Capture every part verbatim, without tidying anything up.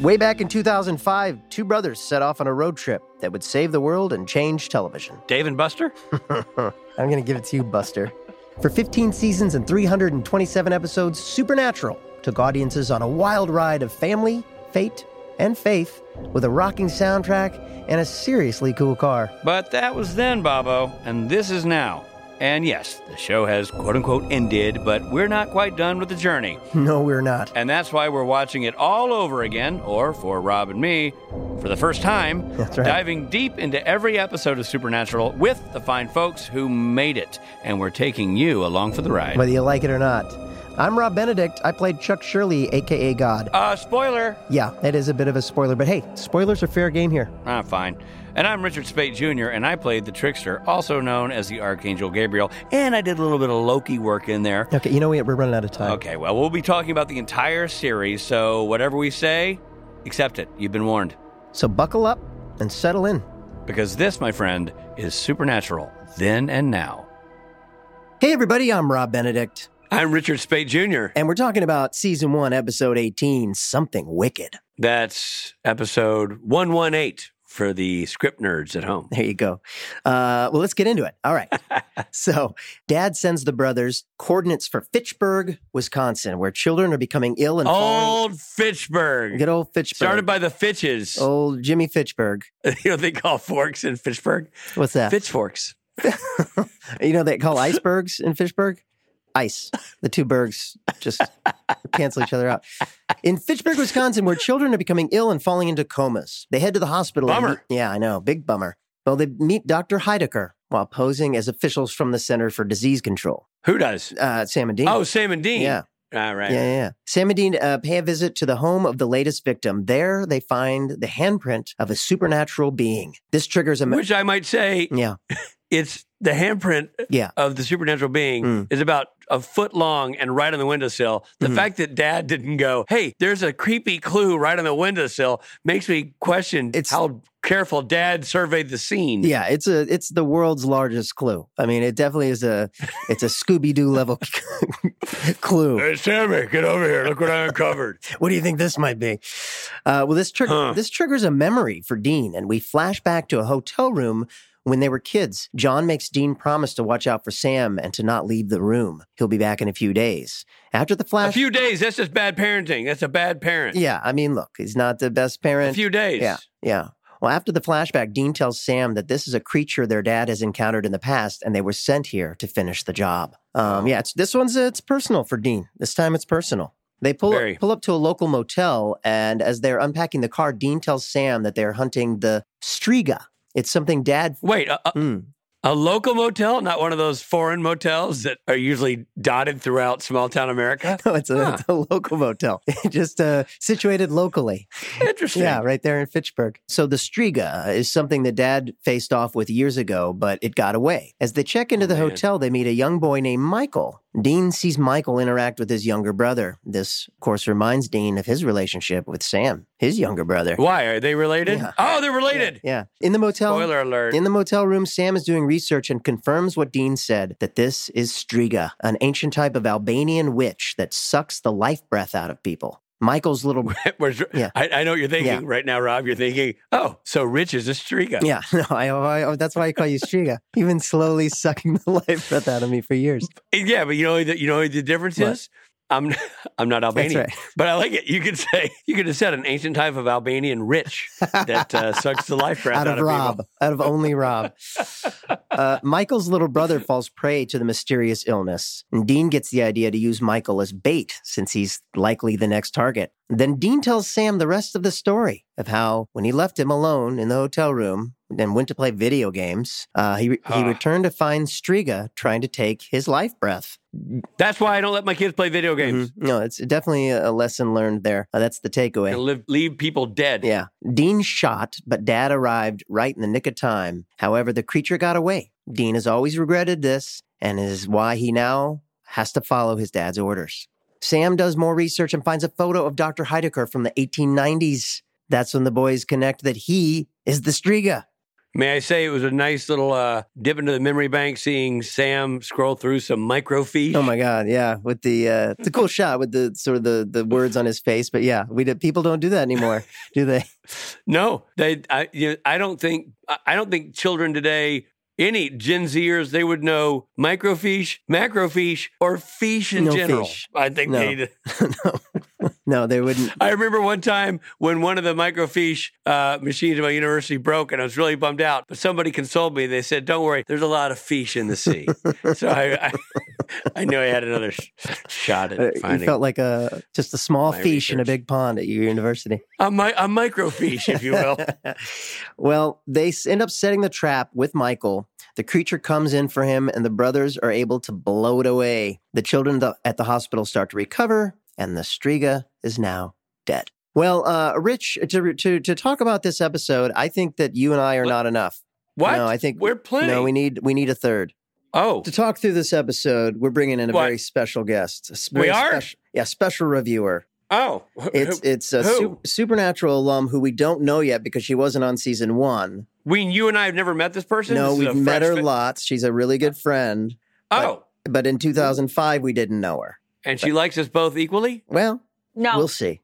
Way back in two thousand five, two brothers set off on a road trip that would save the world and change television. Dave and Buster? I'm going to give it to you, Buster. For fifteen seasons and three hundred twenty-seven episodes, Supernatural took audiences on a wild ride of family, fate, and faith with a rocking soundtrack and a seriously cool car. But that was then, Bobo, and this is now. And yes, the show has quote-unquote ended, but we're not quite done with the journey. No, we're not. And that's why we're watching it all over again, or for Rob and me, for the first time, That's right. diving deep into every episode of Supernatural with the fine folks who made it. And we're taking you along for the ride. Whether you like it or not. I'm Rob Benedict. I played Chuck Shirley, a k a. God. Uh, spoiler! Yeah, it is a bit of a spoiler, but hey, spoilers are fair game here. Ah, fine. And I'm Richard Speight Junior, and I played the Trickster, also known as the Archangel Gabriel, and I did a little bit of Loki work in there. Okay, you know what? We're running out of time. Okay, well, we'll be talking about the entire series, so whatever we say, accept it. You've been warned. So buckle up and settle in. Because this, my friend, is Supernatural, then and now. Hey, everybody, I'm Rob Benedict. I'm Richard Speight Junior And we're talking about Season one, Episode eighteen, Something Wicked. That's episode one eighteen for the script nerds at home. There you go. Uh, well, let's get into it. All right. So, Dad sends the brothers coordinates for Fitchburg, Wisconsin, where children are becoming ill and falling. Old Fitchburg. Good old Fitchburg. Started by the Fitches. Old Jimmy Fitchburg. You know what they call forks in Fitchburg? What's that? Fitchforks. You know they call icebergs in Fitchburg? Ice. The two bergs just cancel each other out. In Fitchburg, Wisconsin, where children are becoming ill and falling into comas, they head to the hospital. Bummer. and meet- yeah, I know. Big bummer. Well, they meet Doctor Heidecker while posing as officials from the Center for Disease Control. Who does? Uh, Sam and Dean. Oh, Sam and Dean. Yeah. All right. Yeah, yeah, yeah. Sam and Dean uh, pay a visit to the home of the latest victim. There, they find the handprint of a supernatural being. This triggers a... Me- Which I might say, yeah, it's the handprint yeah. of the supernatural being Mm. is about a foot long and right on the windowsill. The Mhm. fact that Dad didn't go, hey, there's a creepy clue right on the windowsill makes me question It's- how careful Dad surveyed the scene. Yeah, it's a it's the world's largest clue. I mean, it definitely is a it's a Scooby Doo level clue. Hey, Sammy, get over here. Look what I uncovered. What do you think this might be? Uh, well, this trig- Huh. this triggers a memory for Dean, and we flash back to a hotel room when they were kids. John makes Dean promise to watch out for Sam and to not leave the room. He'll be back in a few days. After the A flash, few days, that's just bad parenting. That's a bad parent. yeah, I mean, look, he's not the best parent. A few days. Yeah, yeah. Well, after the flashback, Dean tells Sam that this is a creature their dad has encountered in the past, and they were sent here to finish the job. Um, yeah, it's, this one's uh, it's personal for Dean. This time, it's personal. They pull Very. up, pull up to a local motel, and as they're unpacking the car, Dean tells Sam that they're hunting the Striga. It's something Dad. Wait, a, a, Mm. a local motel, not one of those foreign motels that are usually dotted throughout small town America? No, it's a, Huh. it's a local motel, just uh, situated locally. Interesting. Yeah, right there in Fitchburg. So the Striga is something that Dad faced off with years ago, but it got away. As they check into Oh, the man. hotel, they meet a young boy named Michael. Dean sees Michael interact with his younger brother. This, of course, reminds Dean of his relationship with Sam, his younger brother. Why? Are they related? Yeah. Oh, they're related. Yeah. In the motel. Spoiler alert. In the motel room, Sam is doing research and confirms what Dean said, that this is Striga, an ancient type of Albanian witch that sucks the life breath out of people. Michael's little... Where's- Yeah. I, I know what you're thinking Yeah. right now, Rob. You're thinking, oh, so Rich is a Striga. Yeah, no, I, I, that's why I call you Striga. You've been slowly sucking the life breath out of me for years. Yeah, but you know, the, you know what the difference What? is? I'm I'm not Albanian, right. but I like it. You could say you could have said an ancient type of Albanian rich that uh, sucks the life breath Out out, of Rob, people. out of only Rob. Uh, Michael's little brother falls prey to the mysterious illness, and Dean gets the idea to use Michael as bait since he's likely the next target. Then Dean tells Sam the rest of the story of how, when he left him alone in the hotel room and went to play video games, uh, he, he Ah. returned to find Striga trying to take his life breath. That's why I don't let my kids play video games. Mhm. No, it's definitely a lesson learned there. Uh, that's the takeaway. And live, leave people dead. Yeah. Dean shot, but Dad arrived right in the nick of time. However, the creature got away. Dean has always regretted this, and is why he now has to follow his dad's orders. Sam does more research and finds a photo of Doctor Heidecker from the eighteen nineties. That's when the boys connect that he is the Striga. May I say it was a nice little uh, dip into the memory bank seeing Sam scroll through some microfiche. Oh my God, yeah, with the uh, it's a cool shot with the sort of the, the words on his face. But yeah, we did, people don't do that anymore, do they? No, they. I, you know, I don't think. I don't think children today, any Gen Zers, they would know microfiche, macrofiche, or fiche in No general. fiche. I think No. they. no. no, they wouldn't. I remember one time when one of the microfiche uh, machines at my university broke, and I was really bummed out. But somebody consoled me. They said, "Don't worry, there's a lot of fiche in the sea." So I, I, I knew I had another sh- shot at Uh, finding. you felt like a just a small my fish in a research. big pond at your university. a, mi- a microfiche, if you will. Well, they s- end up setting the trap with Michael. The creature comes in for him, and the brothers are able to blow it away. The children th- at the hospital start to recover, and the Striga is now dead. Well, uh, Rich, to, to to talk about this episode, I think that you and I are What? not enough. What? No, I think we're plenty. No, we need we need a third. oh, To talk through this episode, we're bringing in a What? very special guest. A s- We very are? spec- yeah, special reviewer. oh. It's it's a Who? su- supernatural alum who we don't know yet because she wasn't on season one. we, you and I have never met this person? No, This is we've a met fresh her fit- lots. She's a really good friend. Oh, But in two thousand five, we didn't know her. and she likes us both equally? Well, No. we'll see.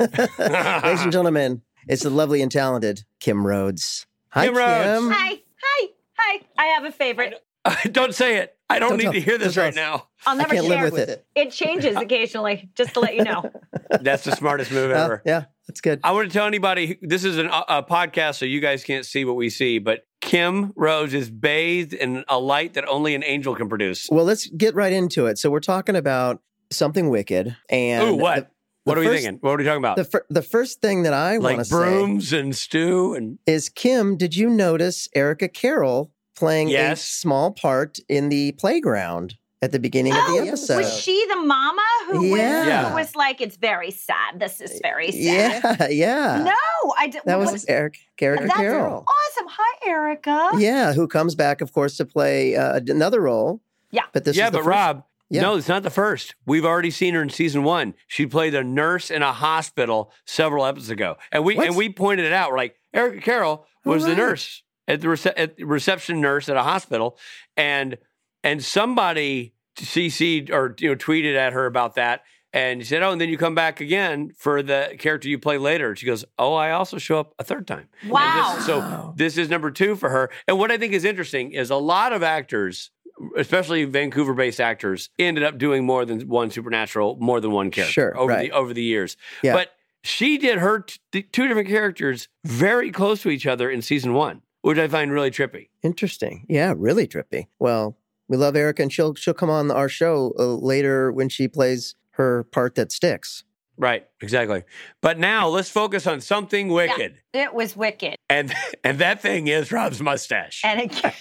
Ladies and gentlemen, it's the lovely and talented Kim Rhodes. Hi, Kim Rhodes. Kim. Hi. Hi. Hi. I have a favorite. Don't say it. I don't, Don't need tell- to hear this don't right tell now. I'll I never can't share live with it. It changes occasionally, just to let you know. That's the smartest move Uh, ever. yeah, that's good. I want to tell anybody this is an, a podcast, so you guys can't see what we see, but Kim Rhodes is bathed in a light that only an angel can produce. Well, let's get right into it. So we're talking about something wicked. And Ooh, what? the- what the are we first- thinking? What are we talking about? The, fir- the first thing that I want like to say brooms and stew and is, Kim, did you notice Erica Carroll playing Yes. a small part in the playground at the beginning of the Oh, episode? was she the mama who, Yeah. was, Yeah. who was like, it's very sad. This is very sad. Yeah, yeah. No, I did. That what was Eric, Erica That's Carroll. awesome. Hi, Erica. Yeah, who comes back, of course, to play uh, another role. Yeah. But this yeah, is the but first- Rob, Yeah. no, it's not the first. We've already seen her in season one. She played a nurse in a hospital several episodes ago, and we What? and we pointed it out. We're like, Erica Carroll was Oh, the right. nurse at the rece- at the reception nurse at a hospital, and and somebody C C'd or you know tweeted at her about that. And she said, "Oh, and then you come back again for the character you play later." And she goes, "Oh, I also show up a third time." And Wow. this- so this is number two for her. And what I think is interesting is a lot of actors, especially Vancouver-based actors, ended up doing more than one supernatural, more than one character Sure, over right. the over the years. Yeah. But she did her t- two different characters very close to each other in season one, which I find really trippy. Interesting. Yeah, really trippy. Well, we love Erica, and she'll she'll come on our show uh, later when she plays her part that sticks. Right, exactly. But now let's focus on something wicked. It was wicked. And and that thing is Rob's mustache. And it,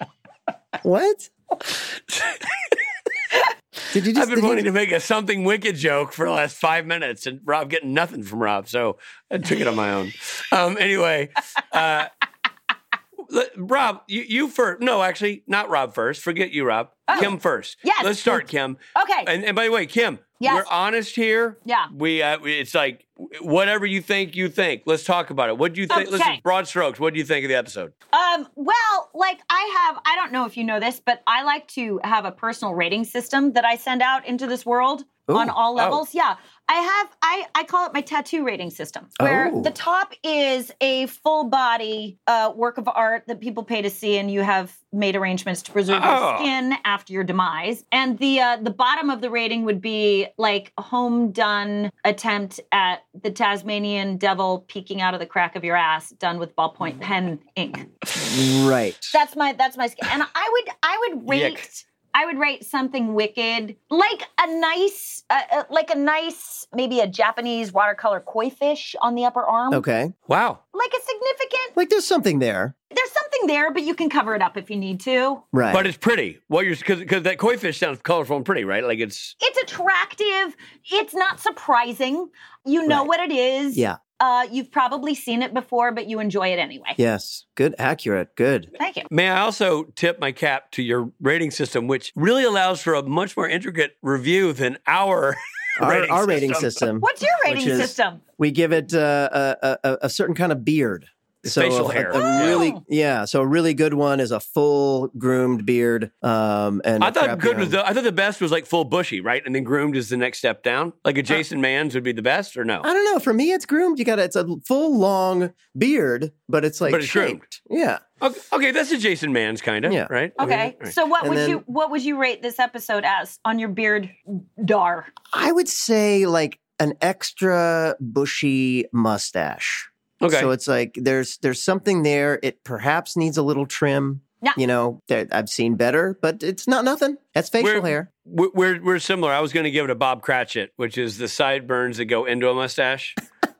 What? Did you just? I've been did you- wanting to make a something wicked joke for the last five minutes, and Rob getting nothing from Rob, so I took it on my own. Um, anyway, uh, let- Rob, you, you first. No, actually, not Rob first. Forget you, Rob. Oh. Kim first. Yes. Let's start, Kim. okay. And, and by the way, Kim, Yes. we're honest here. Yeah. We uh, we- it's like whatever you think, you think. Let's talk about it. What do you think? Listen, Okay. broad strokes. What do you think of the episode? Um, well, like I have, I don't know if you know this, but I like to have a personal rating system that I send out into this world Ooh. on all Oh. levels. Yeah. I have, I, I call it my tattoo rating system, where Oh. the top is a full body uh, work of art that people pay to see, and you have made arrangements to preserve Oh. your skin after your demise. And the uh, the bottom of the rating would be like a home done attempt at the Tasmanian devil peeking out of the crack of your ass, done with ballpoint pen ink. Right. That's my that's my skin. And I would I would rate Yuck. I would rate something wicked like a nice uh, uh, like a nice maybe a Japanese watercolor koi fish on the upper arm. Okay. Wow. Like a significant. Like there's something there. There's something there, but you can cover it up if you need to. Right. But it's pretty. What you're because because that koi fish sounds colorful and pretty, right? Like it's It's attractive. It's not surprising. You know Right. what it is. yeah. Uh, you've probably seen it before, but you enjoy it anyway. Yes. Good. Accurate. Good. Thank you. May I also tip my cap to your rating system, which really allows for a much more intricate review than our Our rating our system. rating system. What's your rating Which is- system? We give it uh, a, a a certain kind of beard. So facial a, hair. a Yeah. really, yeah. So a really good one is a full groomed beard. Um, and I a thought crappy good one- was the, I thought the best was like full bushy, right? And then groomed is the next step down. Like a Jason Manns would be the best, or no? I don't know. For me, it's groomed. You got it's a full long beard, but it's like But it's groomed. shaped. Yeah. Okay, okay, that's a Jason Manns kind of, Yeah. right? Okay. All right. So what And would then- you what would you rate this episode as on your beard dar? I would say like an extra bushy mustache. Okay. So it's like there's there's something there. It perhaps needs a little trim. Yeah. You know, there, I've seen better, but it's not nothing. That's facial We're- hair. We're, we're we're similar. I was going to give it a Bob Cratchit, which is the sideburns that go into a mustache.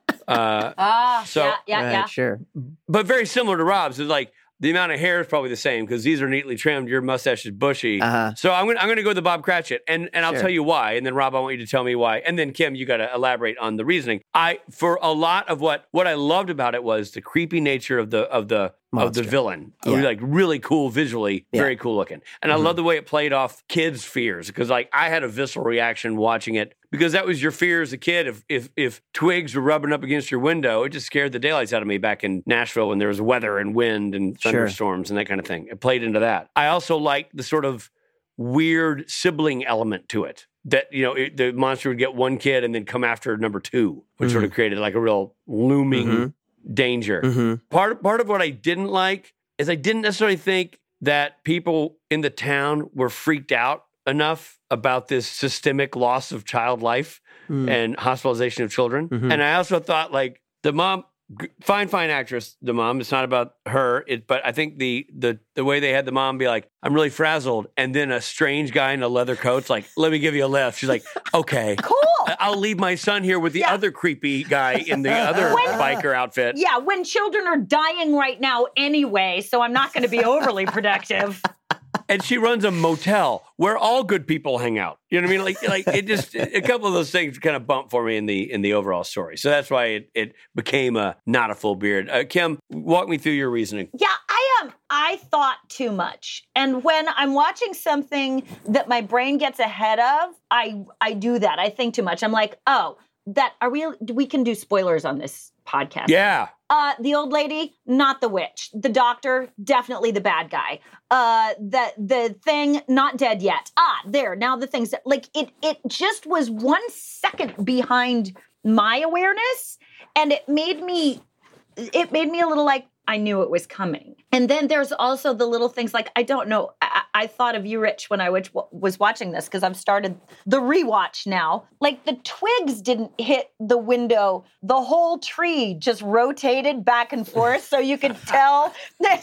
uh, Ah, So- yeah, yeah, right, yeah. sure. but very similar to Rob's. It's like the amount of hair is probably the same because these are neatly trimmed. Your mustache is bushy. Uh-huh. So I'm gonna I'm gonna go with the Bob Cratchit, and and I'll Sure. tell you why. And then Rob, I want you to tell me why. And then Kim, you got to elaborate on the reasoning. I for a lot of what what I loved about it was the creepy nature of the of the of the Monster. villain. Yeah. Like really cool visually, Yeah. very cool looking. And I Mhm. love the way it played off kids' fears because like I had a visceral reaction watching it because that was your fear as a kid. If if if twigs were rubbing up against your window, it just scared the daylights out of me back in Nashville when there was weather and wind and Sure. thunderstorms and that kind of thing. It played into that. I also liked the sort of weird sibling element to it. That, you know, it, the monster would get one kid and then come after number two, which sort of created like a real looming Mhm. danger. Mm-hmm. Part part of what I didn't like is I didn't necessarily think that people in the town were freaked out enough about this systemic loss of child life Mm. and hospitalization of children. Mhm. And I also thought like the mom, g- fine, fine actress, the mom. It's not about her. It, but I think the the the way they had the mom be like, I'm really frazzled, and then a strange guy in a leather coat's like, let me give you a lift. She's like, okay. Cool. I- I'll leave my son here with the Yeah. other creepy guy in the other When- biker outfit. Yeah, when children are dying right now anyway, so I'm not going to be overly productive. And she runs a motel where all good people hang out. You know what I mean? Like, like it just a couple of those things kind of bumped for me in the in the overall story. So that's why it, it became a not a full beard. Uh, Kim, walk me through your reasoning. Yeah, I am. I thought too much. And when I'm watching something that my brain gets ahead of, I I do that. I think too much. I'm like, oh, that are we we can do spoilers on this podcast. Yeah. Uh, the old lady, not the witch. The doctor, definitely the bad guy. Uh, the the thing, not dead yet. Ah, there. Now the things that like it. It just was one second behind my awareness, and it made me. It made me a little like I knew it was coming. And then there's also the little things like I don't know. I, I thought of you, Rich, when I was was watching this because I've started the rewatch now. Like the twigs didn't hit the window. The whole tree just rotated back and forth, so you could tell that.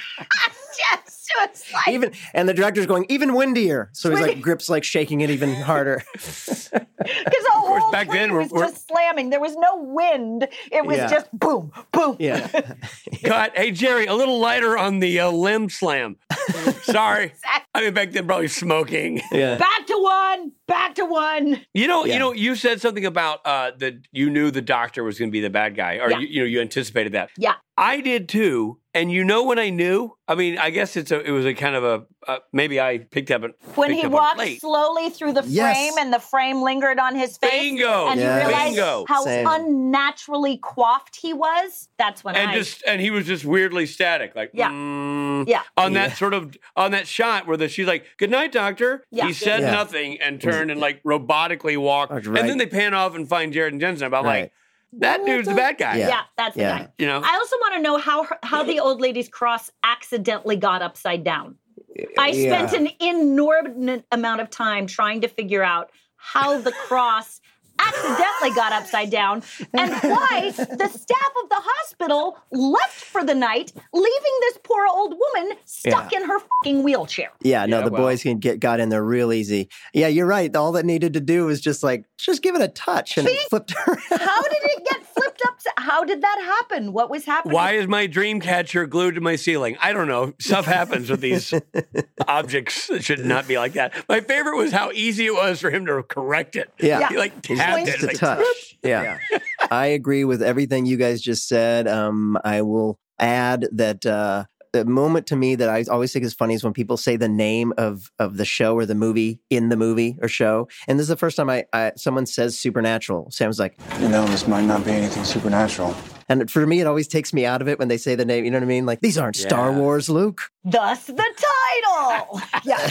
Just was like Even and the director's going even windier, so he's like grips like shaking it even harder. because the whole back tree then, we're- was we're- just slamming. There was no wind. It was Yeah. just boom, boom. Yeah, Cut. Hey, Jerry, a little lighter on the uh, limb slam. Sorry. I mean, back then, probably smoking. yeah. Back to one. Back to one. You know, Yeah. you know, you said something about uh, that you knew the doctor was going to be the bad guy, or Yeah. you, you know, you anticipated that. Yeah. I did too. And you know when I knew? I mean, I guess it's a, it was a kind of a uh, maybe I picked up it When picked he up on it walked late. slowly through the Yes. frame and the frame lingered on his face. Bingo. And Yes. he realized Bingo. how Same. unnaturally coiffed he was. That's when and I just and he was just weirdly static, like Yeah. mm, Yeah. on Yeah. that sort of on that shot where the she's like, "Good night, doctor." Yeah. He said Yeah. nothing and turned and like robotically walked, Right. and then they pan off and find Jared and Jensen. I'm Right. like, that dude's the bad guy. Yeah. Yeah, that's the Yeah. guy. You know, I also want to know how her, how the old lady's cross accidentally got upside down. I Yeah. spent an inordinate amount of time trying to figure out how the cross accidentally got upside down and why the staff of the hospital left for the night, leaving this poor old woman stuck in her fucking wheelchair. Yeah, no, Yeah, the well. boys can get got in there real easy. Yeah, you're right. All that needed to do was just like just give it a touch and it See? flipped around. How did it get flipped up? How did that happen? What was happening? why is my dream catcher glued to my ceiling? I don't know. Stuff happens with these objects that should not be like that. My favorite was how easy it was for him to correct it. Yeah. He like It's tapped just it. a like, touch. Yeah. I agree with everything you guys just said. Um, I will add that uh, a moment to me that I always think is funny is when people say the name of of the show or the movie in the movie or show. And this is the first time I, I someone says Supernatural. Sam's like, you know, this might not be anything supernatural. And for me, it always takes me out of it when they say the name. You know what I mean? Like, these aren't Yeah. Star Wars, Luke. Thus the title. Yeah.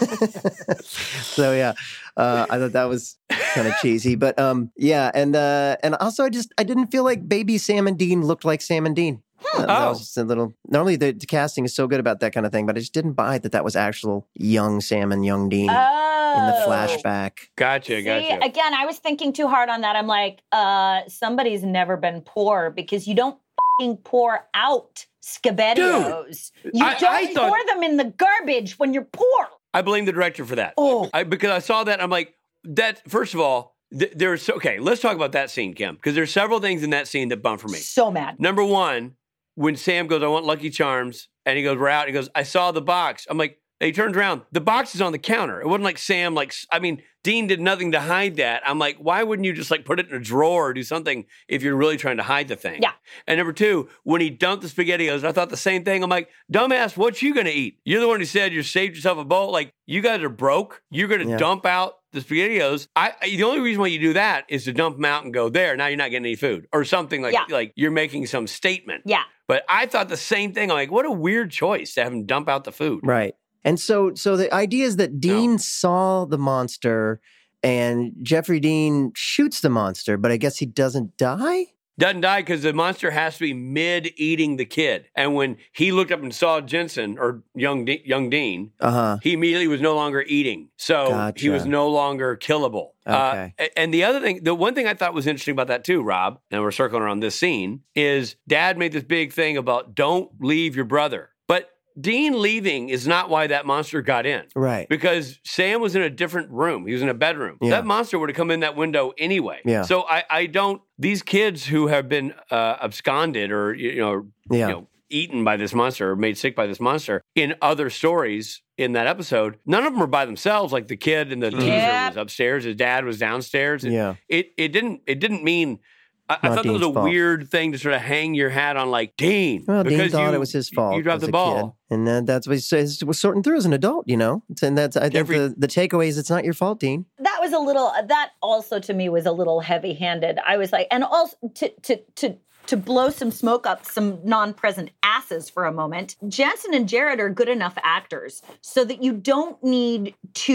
So yeah, uh, I thought that was kind of cheesy, but um, yeah, and uh, and also I just I didn't feel like baby Sam and Dean looked like Sam and Dean. Uh, that Oh. was just a little. Normally the, the casting is so good about that kind of thing, but I just didn't buy that that was actual young Sam and young Dean Oh. in the flashback. Gotcha, See, gotcha. again, I was thinking too hard on that. I'm like, uh, somebody's never been poor because you don't fucking pour out SpaghettiOs. You I- don't I thought- pour them in the garbage when you're poor. I blame the director for that. Oh. I, because I saw that, I'm like, that. First of all, th- there's okay. Let's talk about that scene, Kim, because there's several things in that scene that bump for me. So mad. Number one, when Sam goes, "I want Lucky Charms," and he goes, "We're out." He goes, "I saw the box." I'm like, he turns around, the box is on the counter. It wasn't like Sam, like I mean, Dean did nothing to hide that. I'm like, why wouldn't you just like put it in a drawer or do something if you're really trying to hide the thing? Yeah. And number two, when he dumped the SpaghettiOs, I thought the same thing. I'm like, dumbass, what you gonna eat? You're the one who said you saved yourself a bowl. Like, you guys are broke. You're gonna Yeah. dump out the SpaghettiOs. I, I the only reason why you do that is to dump them out and go there. Now you're not getting any food or something like Yeah. like you're making some statement. Yeah. But I thought the same thing. I'm like, what a weird choice to have him dump out the food. Right. And so so the idea is that Dean No. saw the monster and Jeffrey Dean shoots the monster, but I guess he doesn't die? Doesn't die because the monster has to be mid eating the kid. And when he looked up and saw Jensen or young De- young Dean, Uh-huh. he immediately was no longer eating. So Gotcha. he was no longer killable. Okay. Uh, and the other thing, the one thing I thought was interesting about that too, Rob, and we're circling around this scene, is Dad made this big thing about don't leave your brother. But Dean leaving is not why that monster got in. Right. Because Sam was in a different room. He was in a bedroom. Yeah. That monster would have come in that window anyway. Yeah. So I, I don't, these kids who have been uh, absconded or, you know, Yeah. you know, eaten by this monster or made sick by this monster in other stories in that episode, none of them were by themselves. Like the kid in the teaser Yep. was upstairs. His dad was downstairs. It, Yeah. it, it didn't, it didn't mean, I, I Not thought that was Dean's a fault. weird thing to sort of hang your hat on, like, Dean. Well, Dean because thought you- it was his fault. You dropped as the a ball. kid. And then that's what he says was sorting through as an adult, you know? And that's, I think Every- the, the takeaway is it's not your fault, Dean. That was a little, that also to me was a little heavy handed. I was like, and also to, to, to, to blow some smoke up some non-present asses for a moment, Jensen and Jared are good enough actors so that you don't need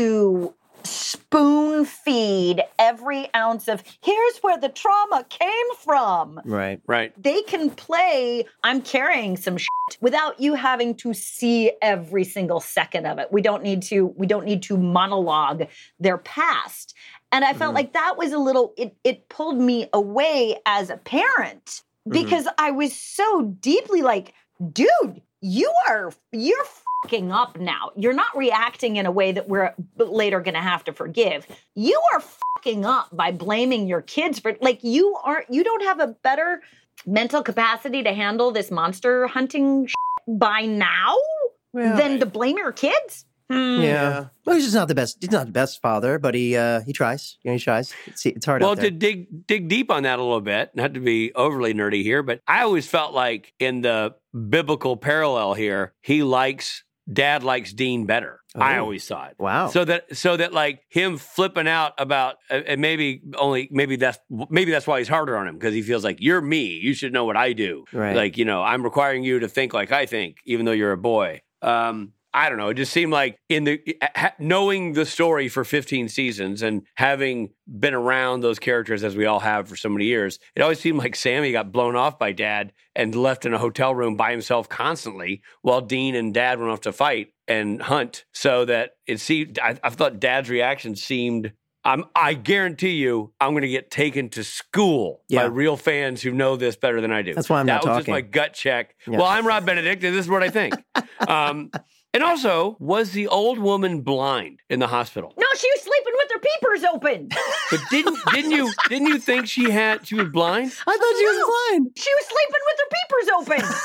to spoon feed every ounce of here's where the trauma came from. Right. Right. They can play I'm carrying some shit without you having to see every single second of it. We don't need to we don't need to monologue their past. And I felt Mhm. like that was a little it it pulled me away as a parent because I was so deeply like, dude, you are you're fucking up now. You're not reacting in a way that we're later going to have to forgive. You are fucking up by blaming your kids for like you aren't you don't have a better mental capacity to handle this monster hunting shit by now Well, than to blame your kids. Hmm. Yeah. Well, he's just not the best. He's not the best father, but he uh, he tries. You know, he tries. It's, it's hard Well, out there. to dig dig deep on that a little bit, not to be overly nerdy here, but I always felt like in the biblical parallel here, he likes Dad likes Dean better. I Oh. always thought. Wow. So that so that like him flipping out about uh, and maybe only maybe that's maybe that's why he's harder on him because he feels like you're me. You should know what I do. Right. Like you know I'm requiring you to think like I think, even though you're a boy. Um, I don't know. It just seemed like in the ha- knowing the story for fifteen seasons and having been around those characters as we all have for so many years, it always seemed like Sammy got blown off by Dad and left in a hotel room by himself constantly while Dean and Dad went off to fight and hunt. So that it seemed, I, I thought Dad's reaction seemed. I'm, I guarantee you, I'm going to get taken to school by Yeah. real fans who know this better than I do. That's why I'm that not was talking. just my gut check. Yeah. Well, I'm Rob Benedict, and this is what I think. um, and also, was the old woman blind in the hospital? No, she was sleeping with her peepers open. But didn't didn't you didn't you think she had she was blind? I thought she was blind. She was sleeping with her peepers open.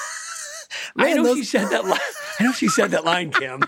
I Man, know those- she said that line. I know she said that line, Kim.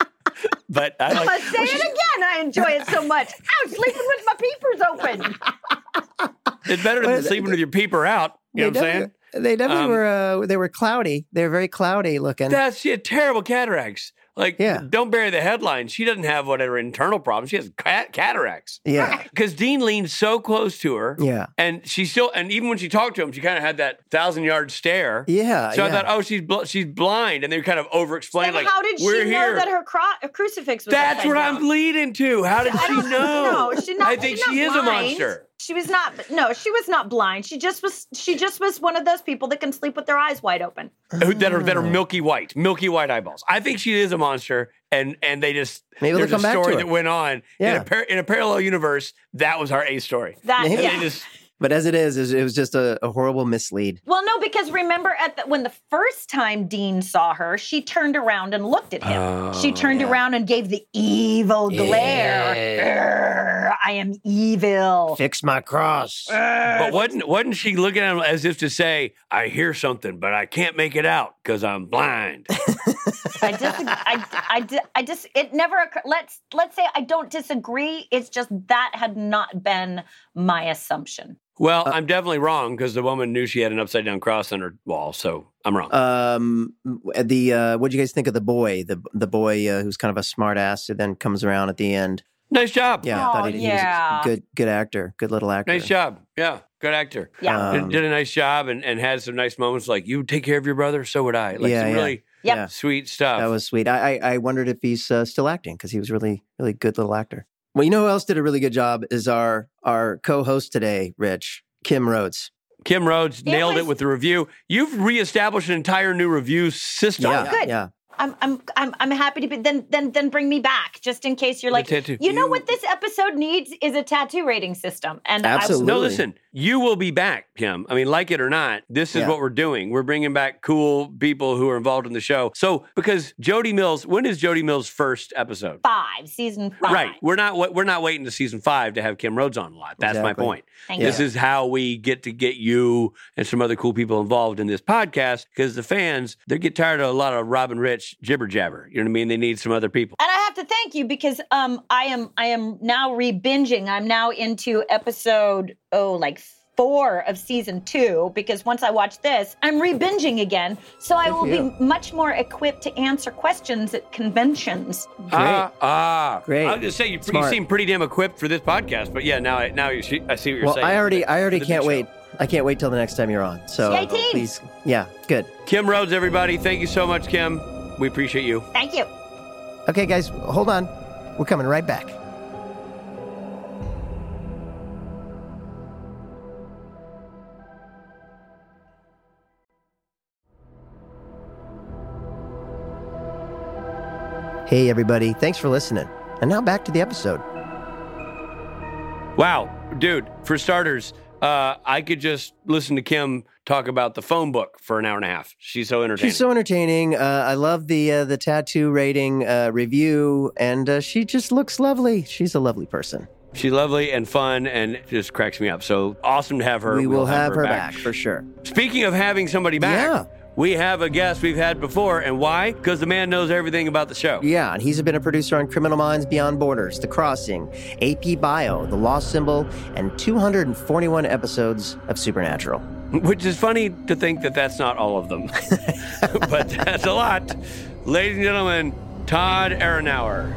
But I like. But say it again. I enjoy it so much. I was sleeping with my peepers open. It's better than Well, sleeping with your peeper out. You know what I'm saying? They definitely Um, were. Uh, they were cloudy. They were very cloudy looking. That's she had terrible cataracts. Like, Yeah. don't bury the headline. She doesn't have whatever internal problems. She has cat- cataracts. yeah, Because Dean leaned so close to her. yeah, And she still, and even when she talked to him, she kind of had that thousand yard stare. yeah. So yeah. I thought, oh, she's bl- she's blind, and they kind of over explained, Then like, how did she we're know here. that her cro- a crucifix was That's upside what down? I'm leading to. How did I she don't know? know. She's not, I think she's she not is a blind. monster. She was not. No, she was not blind. She just was. She just was one of those people that can sleep with their eyes wide open. Who- that are that are Oh. milky white, milky white eyeballs. I think she is a monster, and and they just Maybe they'll there's come a back to story it. that went on in Yeah. a par- in a parallel universe. That was our A story. That Maybe. And yeah. they just But as it is, is- it was just a, a horrible mislead. Well, no, because remember at the, when the first time Dean saw her, she turned around and looked at him. Oh, she turned yeah. around and gave the evil glare. Grr, I am evil. Fix my cross. But wasn't wasn't she looking at him as if to say, "I hear something, but I can't make it out because I'm blind"? I dis- I, I, di- I just, it never occurred. Let's, let's say I don't disagree. It's just that had not been my assumption. Well, Uh, I'm definitely wrong because the woman knew she had an upside down cross on her wall, so I'm wrong. Um, the uh, what do you guys think of the boy? The the boy uh, who's kind of a smart ass who then comes around at the end. Nice job. Yeah, I Oh, thought he, yeah. he was a good good actor, good little actor. Nice job. Yeah, good actor. Yeah. Um, did, did a nice job and, and had some nice moments like, you take care of your brother, so would I. Like Yeah, some yeah. really Yep. Yeah, sweet stuff. that was sweet. I I, I wondered if he's uh, still acting because he was really really good little actor. Well, you know who else did a really good job is our our co-host today, Rich. Kim Rhodes. Kim Rhodes It nailed was- it with the review. You've reestablished an entire new review system. Yeah, good. yeah. I'm, I'm, I'm, I'm happy to be. Then, then, then bring me back, just in case you're The like, tattoo. you know You- what this episode needs is a tattoo rating system. And I- Absolutely. No, listen, you will be back, Kim. I mean, like it or not, this is Yeah. what we're doing. We're bringing back cool people who are involved in the show. So, because Jody Mills, when is Jody Mills' first episode? five, season five. Right. We're not we're not waiting to season five to have Kim Rhodes on a lot. That's my Exactly. point. Thank This you. is how we get to get you and some other cool people involved in this podcast because the fans, they get tired of a lot of Robin Rich jibber jabber. You know what I mean? They need some other people. And I have to thank you because um, I am, I am now re-binging. I'm now into episode oh, like four of season two because once I watch this, I'm re-binging again. So I Good will for you. be much more equipped to answer questions at conventions. Ah, ah. Great. I was just saying, you, you Smart. seem pretty damn equipped for this podcast. But yeah, now I, now you see, I see what you're Well, saying. I already I already The big can't show. wait. I can't wait till the next time you're on. So Yay, team. please, yeah, good. Kim Rhodes, everybody. Thank you so much, Kim. We appreciate you. Thank you. Okay, guys, hold on. We're coming right back. Hey, everybody. Thanks for listening. And now back to the episode. Wow, dude, for starters, uh, I could just listen to Kim talk about the phone book for an hour and a half. She's so entertaining. She's so entertaining. Uh, I love the uh, the tattoo rating uh, review, and uh, she just looks lovely. She's a lovely person. She's lovely and fun and just cracks me up. So awesome to have her. We will We'll have her back for sure. Speaking of having somebody back, Yeah. we have a guest we've had before. And why? Because the man knows everything about the show. Yeah, and he's been a producer on Criminal Minds Beyond Borders, The Crossing, A P Bio, The Lost Symbol, and two hundred forty-one episodes of Supernatural. Which is funny to think that that's not all of them. But that's a lot. Ladies and gentlemen, Todd Aronauer.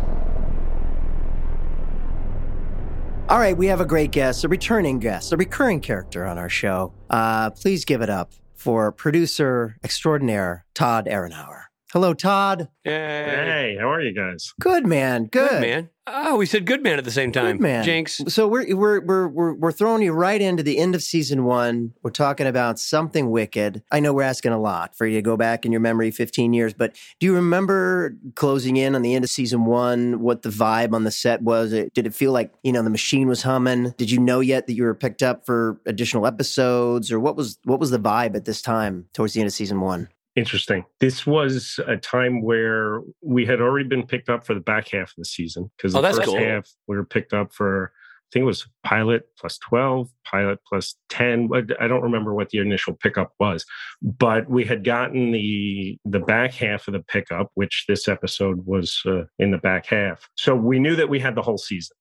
All right, we have a great guest, a returning guest, a recurring character on our show. Uh, please give it up for producer extraordinaire Todd Aronauer. Hello, Todd. Yay. Hey, how are you guys? Good man. Good, Good man. Oh, we said good man at the same time. Good man. Jinx. So we're we're we're we're we're throwing you right into the end of season one. We're talking about something wicked. I know we're asking a lot for you to go back in your memory fifteen years, but do you remember closing in on the end of season one? What the vibe on the set was? It, did it feel like you know the machine was humming? Did you know yet that you were picked up for additional episodes, or what was what was the vibe at this time towards the end of season one? Interesting. This was a time where we had already been picked up for the back half of the season because Oh, the that's first cool. half we were picked up for, I think it was pilot plus twelve, pilot plus ten. I don't remember what the initial pickup was, but we had gotten the the back half of the pickup, which this episode was uh, in the back half. So we knew that we had the whole season.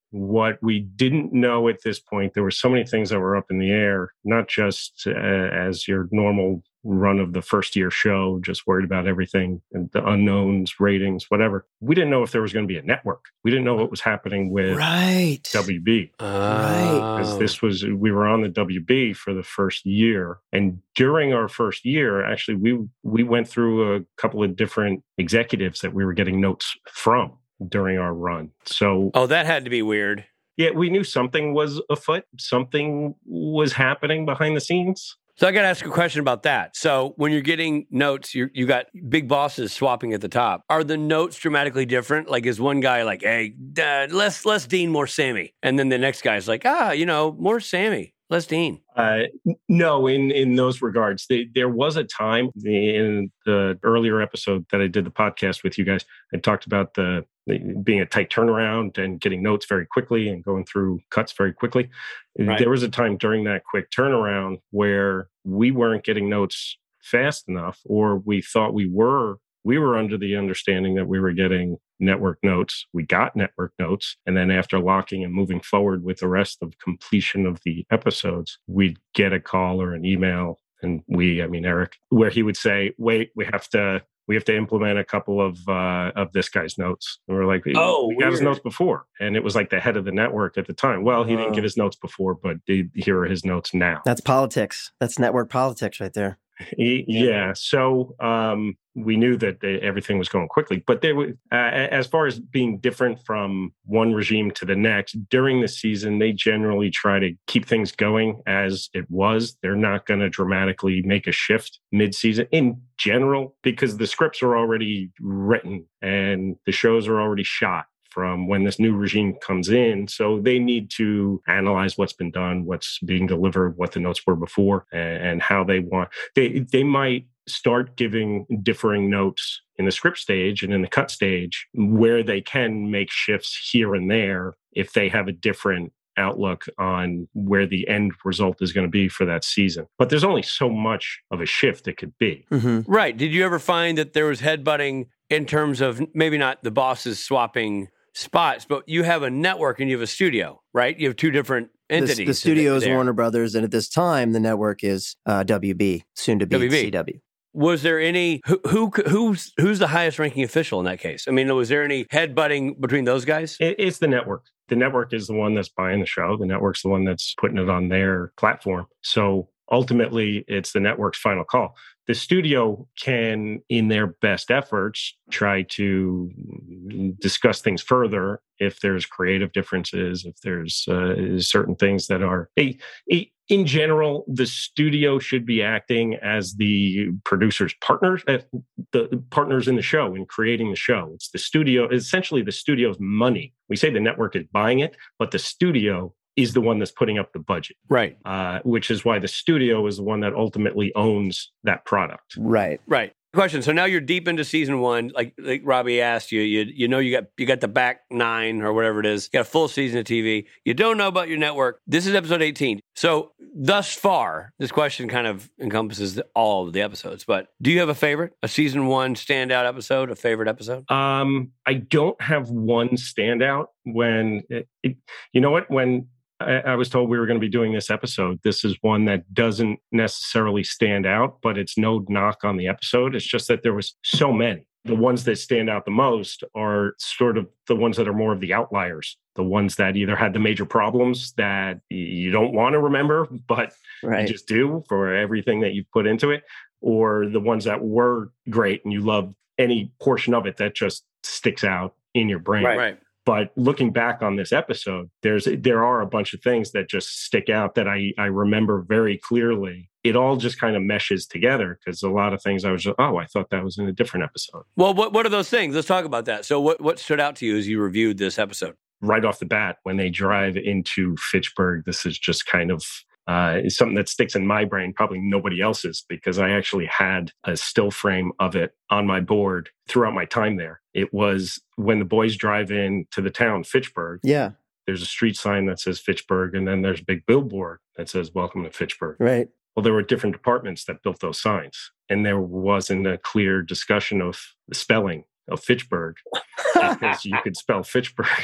What we didn't know at this point, there were so many things that were up in the air, not just uh, as your normal run of the first year show, just worried about everything and the unknowns, ratings, whatever. We didn't know if there was going to be a network. We didn't know what was happening with right. W B. Right. Because this was, we were on the W B for the first year. And during our first year, actually, we we went through a couple of different executives that we were getting notes from during our run. So, oh, that had to be weird. Yeah, we knew something was afoot. Something was happening behind the scenes. So I got to ask a question about that. So when you're getting notes, you you got big bosses swapping at the top. Are the notes dramatically different? Like, is one guy like, hey, uh, less less Dean, more Sammy, and then the next guy's like, ah, you know, more Sammy, less Dean. Uh, no, in in those regards, they, there was a time in the earlier episode that I did the podcast with you guys. I talked about the, the being a tight turnaround and getting notes very quickly and going through cuts very quickly. Right. There was a time during that quick turnaround where we weren't getting notes fast enough, or we thought we were. We were under the understanding that we were getting network notes. We got network notes. And then after locking and moving forward with the rest of completion of the episodes, we'd get a call or an email. And we, I mean, Eric, where he would say, wait, we have to, we have to implement a couple of, uh, of this guy's notes. And we're like, oh, we got weird. His notes before. And it was like the head of the network at the time. Well, he uh, didn't get his notes before, but here are his notes now. That's politics. That's network politics right there. Yeah. So um, we knew that they, everything was going quickly, but they were, uh, as far as being different from one regime to the next during the season, they generally try to keep things going as it was. They're not going to dramatically make a shift mid-season in general, because the scripts are already written and the shows are already shot from when this new regime comes in. So they need to analyze what's been done, what's being delivered, what the notes were before, and, and how they want. They they might start giving differing notes in the script stage and in the cut stage where they can make shifts here and there if they have a different outlook on where the end result is going to be for that season. But there's only so much of a shift it could be. Mm-hmm. Right. Did you ever find that there was headbutting in terms of maybe not the bosses swapping spots, but you have a network and you have a studio, right? You have two different entities. The, the studio is Warner Brothers, and at this time, the network is uh, W B, soon to be W B. C W. Was there any who, who who's who's the highest ranking official in that case? I mean, was there any headbutting between those guys? It, it's the network. The network is the one that's buying the show. The network's the one that's putting it on their platform. So ultimately, it's the network's final call. The studio can, in their best efforts, try to discuss things further if there's creative differences, if there's uh, certain things that are... A, a, in general, the studio should be acting as the producer's partners, uh, the partners in the show, in creating the show. It's the studio, essentially the studio's money. We say the network is buying it, but the studio is the one that's putting up the budget. Right. Uh, which is why the studio is the one that ultimately owns that product. Right. Right. Question. So now you're deep into season one. Like like Robbie asked you, you you know you got you got the back nine or whatever it is. You got a full season of T V. You don't know about your network. This is episode eighteen. So thus far, this question kind of encompasses all of the episodes. But do you have a favorite? A season one standout episode? A favorite episode? Um, I don't have one standout. When it, it, you know what when. I was told we were going to be doing this episode. This is one that doesn't necessarily stand out, but it's no knock on the episode. It's just that there was so many. The ones that stand out the most are sort of the ones that are more of the outliers, the ones that either had the major problems that you don't want to remember, but right. you just do for everything that you've put into it, or the ones that were great and you love any portion of it that just sticks out in your brain. Right, right. But looking back on this episode, there's there are a bunch of things that just stick out that I, I remember very clearly. It all just kind of meshes together because a lot of things I was just, oh, I thought that was in a different episode. Well, what what are those things? Let's talk about that. So what, what stood out to you as you reviewed this episode? Right off the bat, when they drive into Fitchburg, this is just kind of uh, is something that sticks in my brain, probably nobody else's, because I actually had a still frame of it on my board throughout my time there. It was when the boys drive in to the town, Fitchburg. Yeah. There's a street sign that says Fitchburg, and then there's a big billboard that says, welcome to Fitchburg. Right. Well, there were different departments that built those signs, and there wasn't a clear discussion of the spelling of Fitchburg because you could spell Fitchburg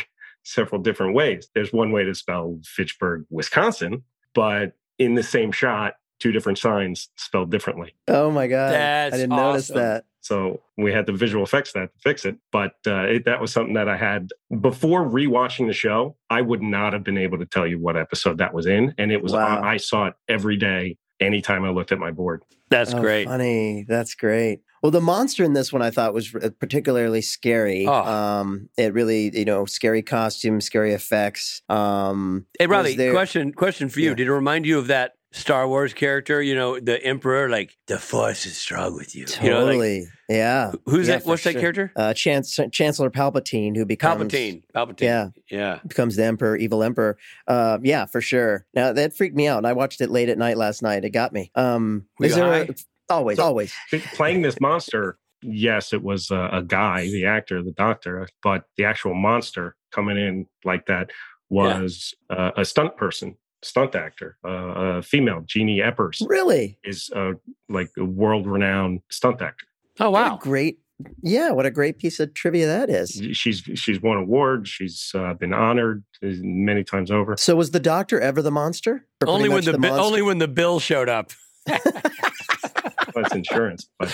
several different ways. There's one way to spell Fitchburg, Wisconsin, but in the same shot, two different signs spelled differently. Oh my God. That's I didn't awesome. notice that. So we had the visual effects that to fix it. But uh, it, that was something that I had before rewatching the show. I would not have been able to tell you what episode that was in. And it was, Wow. I, I saw it every day, anytime I looked at my board. That's Oh, great. Funny. That's great. Well, the monster in this one I thought was particularly scary. Oh. Um, it really, you know, scary costumes, scary effects. Um, Hey, Riley, was there- question question for you. Yeah. Did it remind you of that Star Wars character, you know, the Emperor, like, the Force is strong with you? You know, like, Totally. yeah. who's Yeah, that? for What's that sure. character? Uh, Chance- Chancellor Palpatine, who becomes Palpatine. Palpatine. Yeah. Yeah. becomes the emperor, evil emperor. Uh, yeah, for sure. Now that freaked me out, and I watched it late at night last night. It got me. Um, Were is you there high? a, always, always? Playing this monster, yes, it was a, a guy, the actor, the doctor, but the actual monster coming in like that was uh, a stunt person, stunt actor, uh, a female, Jeannie Eppers, Really? is uh, like a world-renowned stunt actor. Oh, What wow. a great. Yeah, what a great piece of trivia that is. She's she's won awards. She's uh, been honored many times over. So was the doctor ever the monster? Or Only pretty when much the, bi- monster? only when the bill showed up. That's insurance, but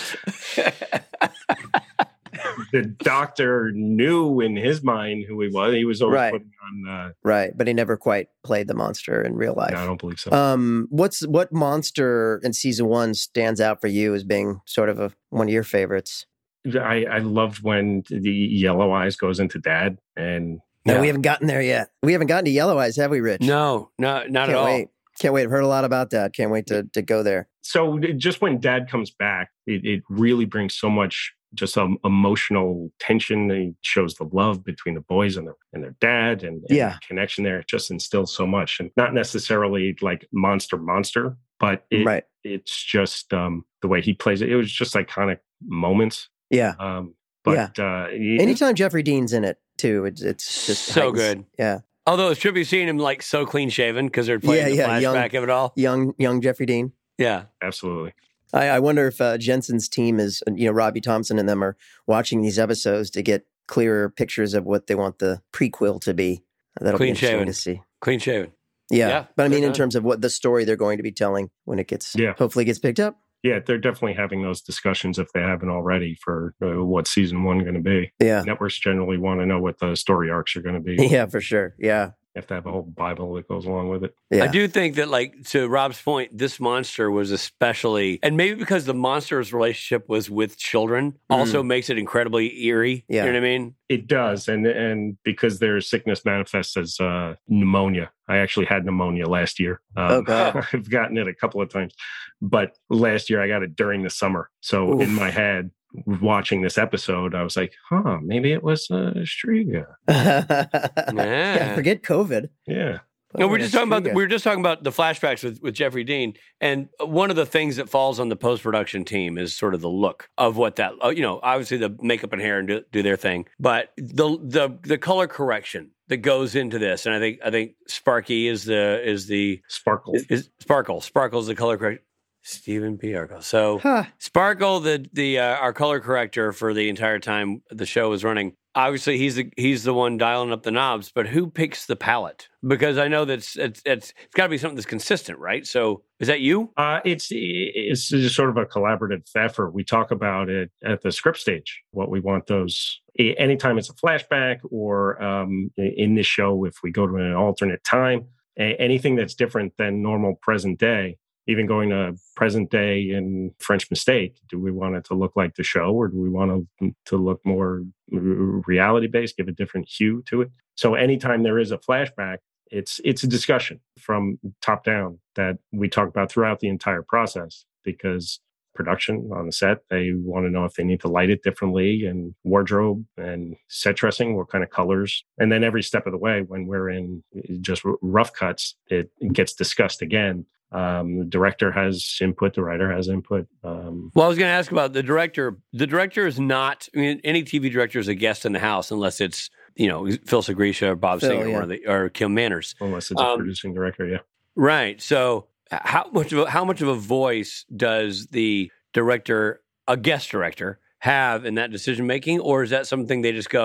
the doctor knew in his mind who he was. He was always Right. putting on. Uh, Right, but he never quite played the monster in real life. no, I don't believe so. Um, what's what monster in season one stands out for you as being sort of a, one of your favorites? I, I loved when the Yellow Eyes goes into Dad, and No, Yeah. we haven't gotten there yet. We haven't gotten to Yellow Eyes, have we, Rich? No, no, not Can't at all. wait. Can't wait. I've heard a lot about that. Can't wait to to go there. so just when Dad comes back, it, it really brings so much just um, emotional tension. It shows the love between the boys and their and their dad, and, and Yeah. the connection there. It just instills so much, and not necessarily like monster monster, but it, Right. it's just um, the way he plays it. It was just iconic moments. Yeah. Um, but uh, he- Anytime Jeffrey Dean's in it too, it's it's just So heightens- good. Yeah. Although it's trippy seeing him like so clean shaven because they're playing Yeah, the yeah, flashback young- of it all. Young young Jeffrey Dean. Yeah. absolutely. I, I wonder if uh, Jensen's team is, you know, Robbie Thompson and them are watching these episodes to get clearer pictures of what they want the prequel to be. That'll Clean be interesting shaven. to see. Clean shaven. Yeah. Yeah, but I mean, they're in done. terms of what the story they're going to be telling when it gets, Yeah. hopefully gets picked up. Yeah, they're definitely having those discussions if they haven't already for uh, what season one going to be. Yeah. Networks generally want to know what the story arcs are going to be. You Yeah, for sure. Yeah. have to have a whole Bible that goes along with it. Yeah. I do think that, like, to Rob's point, this monster was especially, and maybe because the monster's relationship was with children, also makes it incredibly eerie. Yeah. You know what I mean? It does, and and because their sickness manifests as uh, pneumonia. I actually had pneumonia last year. Um, Oh, God. I've gotten it a couple of times, but last year I got it during the summer. So Oof. in my head, watching this episode, I was like, "Huh, maybe it was uh, Striga." yeah. Yeah. Forget COVID. Yeah, No, Oh, we're just talking about Striga. we were just talking about the flashbacks with, with Jeffrey Dean, and one of the things that falls on the post production team is sort of the look of what that uh, you know obviously the makeup and hair and do, do their thing, but the the the color correction that goes into this, and I think I think Sparky is the is the Sparkle. is, is Sparkle Sparkle's the color correction. Stephen P. Arco. So Huh. Sparkle, the the uh, our color corrector for the entire time the show was running. Obviously, he's the he's the one dialing up the knobs, but who picks the palette? Because I know that's it's it's, it's got to be something that's consistent, right? So is that you? Uh, it's it's just sort of a collaborative effort. We talk about it at the script stage. What we want those anytime it's a flashback or um, in this show, if we go to an alternate time, anything that's different than normal present day. Even going to present day in French Mistake, do we want it to look like the show, or do we want to to look more reality based, give a different hue to it? So anytime there is a flashback, it's it's a discussion from top down that we talk about throughout the entire process, because production on the set, they want to know if they need to light it differently, and wardrobe and set dressing, what kind of colors. And then every step of the way, when we're in just rough cuts, it gets discussed again. Um, the director has input, the writer has input. Um, Well, I was going to ask about the director. The director is not. I mean, any T V director is a guest in the house unless it's you know Phil Segrisha or Bob Phil, Singer yeah. or, the, or Kim Manners. unless it's a Um, producing director, yeah. Right. So how much of a, how much of a voice does the director, a guest director, have in that decision making, or is that something they just go,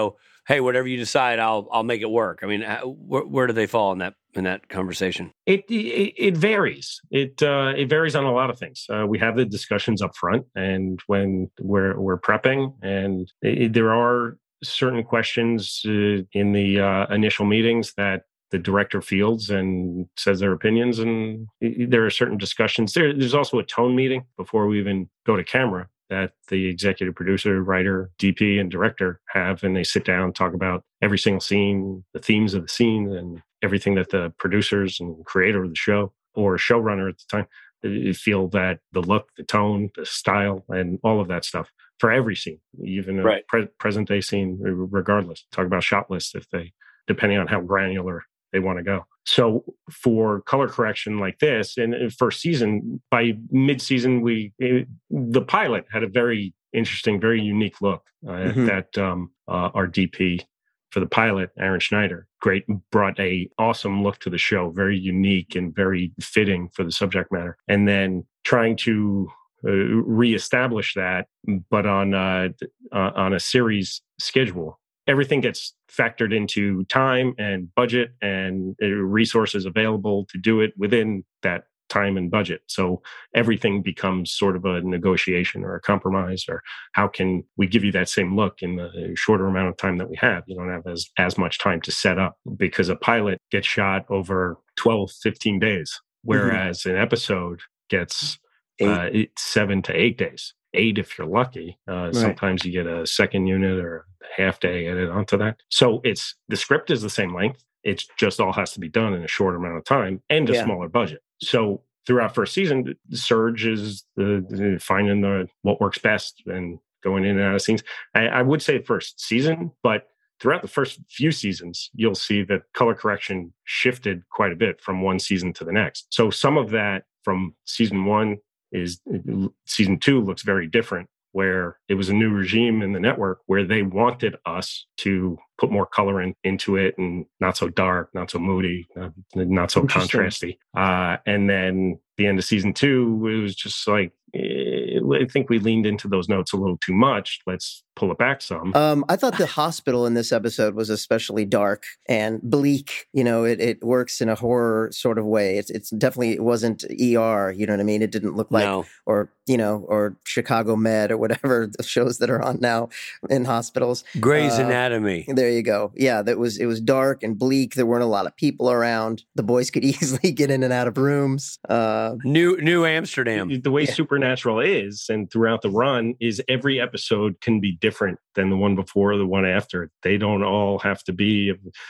hey, whatever you decide, I'll I'll make it work. I mean, where, where do they fall in that in that conversation? It it, it varies. It uh, it varies on a lot of things. Uh, we have the discussions up front, and when we're we're prepping, and it, there are certain questions uh, in the uh, initial meetings that the director fields and says their opinions, and there are certain discussions. There, there's also a tone meeting before we even go to camera that the executive producer, writer, D P, and director have, and they sit down, talk about every single scene, the themes of the scene, and everything that the producers and creator of the show or showrunner at the time feel that the look, the tone, the style, and all of that stuff for every scene, even right. a pre- present day scene, regardless. Talk about shot lists if they, depending on how granular they want to go. So for color correction like this, and first season, by mid-season, we it, the pilot had a very interesting, very unique look uh, mm-hmm. that um, uh, our D P for the pilot, Aaron Schneider, great, brought a awesome look to the show, very unique and very fitting for the subject matter. And then trying to uh, reestablish that, but on uh, uh, on a series schedule. Everything gets factored into time and budget and resources available to do it within that time and budget. So everything becomes sort of a negotiation or a compromise, or how can we give you that same look in the shorter amount of time that we have? You don't have as, as much time to set up, because a pilot gets shot over twelve, fifteen days, whereas mm-hmm. an episode gets uh, eight, seven to eight days. Eight if you're lucky. Uh, right. Sometimes you get a second unit or a half day added onto that. So it's the script is the same length. It just all has to be done in a short amount of time and a yeah. smaller budget. So throughout first season, the surge is the, the finding the what works best and going in and out of scenes. I, I would say first season, but throughout the first few seasons, you'll see that color correction shifted quite a bit from one season to the next. So some of that from season one is season two looks very different, where it was a new regime in the network where they wanted us to put more color in, into it, and not so dark, not so moody, not, not so contrasty. Uh, and then the end of season two, it was just like, eh, I think we leaned into those notes a little too much. Let's pull it back some. Um, I thought the hospital in this episode was especially dark and bleak. You know, it, it works in a horror sort of way. It's it's definitely, it wasn't E R, you know what I mean? It didn't look like, no. or, you know, or Chicago Med or whatever the shows that are on now in hospitals. Grey's uh, Anatomy. There you go. Yeah, that was it was dark and bleak. There weren't a lot of people around. The boys could easily get in and out of rooms. Uh, New New Amsterdam. The way yeah. Supernatural is, and throughout the run, is every episode can be different than the one before or the one after. They don't all have to be.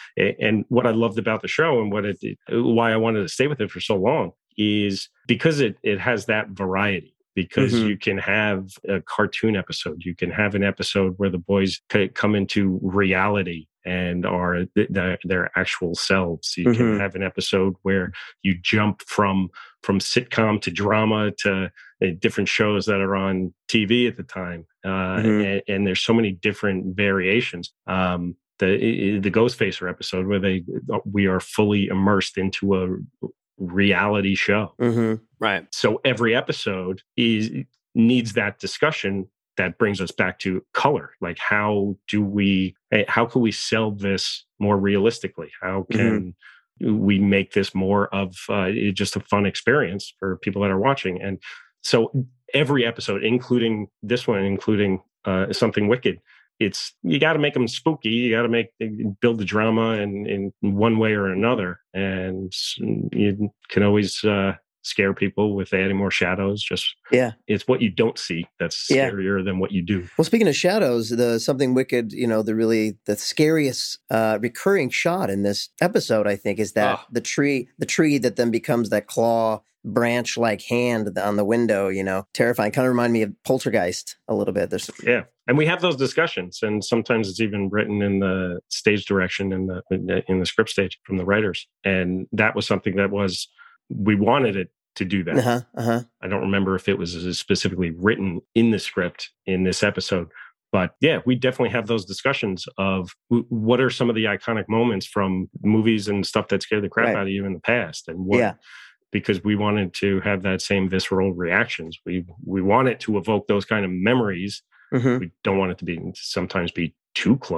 And what I loved about the show, and what it, why I wanted to stay with it for so long, is because it it has that variety. Because mm-hmm. you can have a cartoon episode, you can have an episode where the boys come into reality and are th- their, their actual selves. You mm-hmm. can have an episode where you jump from from sitcom to drama to uh, different shows that are on T V at the time, uh, mm-hmm. and, and there's so many different variations. Um, the the Ghostfacer episode where they we are fully immersed into a reality show. Mm-hmm. Right. So every episode is needs that discussion that brings us back to color. Like, how do we, how can we sell this more realistically? How can mm-hmm. we make this more of uh, just a fun experience for people that are watching? And so every episode, including this one, including uh, Something Wicked, it's, you got to make them spooky. You got to make, build the drama in, in one way or another. And you can always uh, scare people with adding more shadows. Just, yeah, it's what you don't see that's scarier yeah. than what you do. Well, speaking of shadows, the Something Wicked, you know, the really, the scariest uh, recurring shot in this episode, I think, is that oh. the tree, the tree that then becomes that claw branch-like hand on the window, you know, terrifying. Kind of remind me of Poltergeist a little bit. There's yeah. And we have those discussions, and sometimes it's even written in the stage direction in the in the script stage from the writers. And that was something that was, we wanted it to do that. Uh-huh, uh-huh. I don't remember if it was specifically written in the script in this episode, but yeah, we definitely have those discussions of what are some of the iconic moments from movies and stuff that scared the crap right. out of you in the past, and what. Yeah. Because we wanted to have that same visceral reactions. We we want it to evoke those kind of memories. Mm-hmm. We don't want it to be sometimes be too close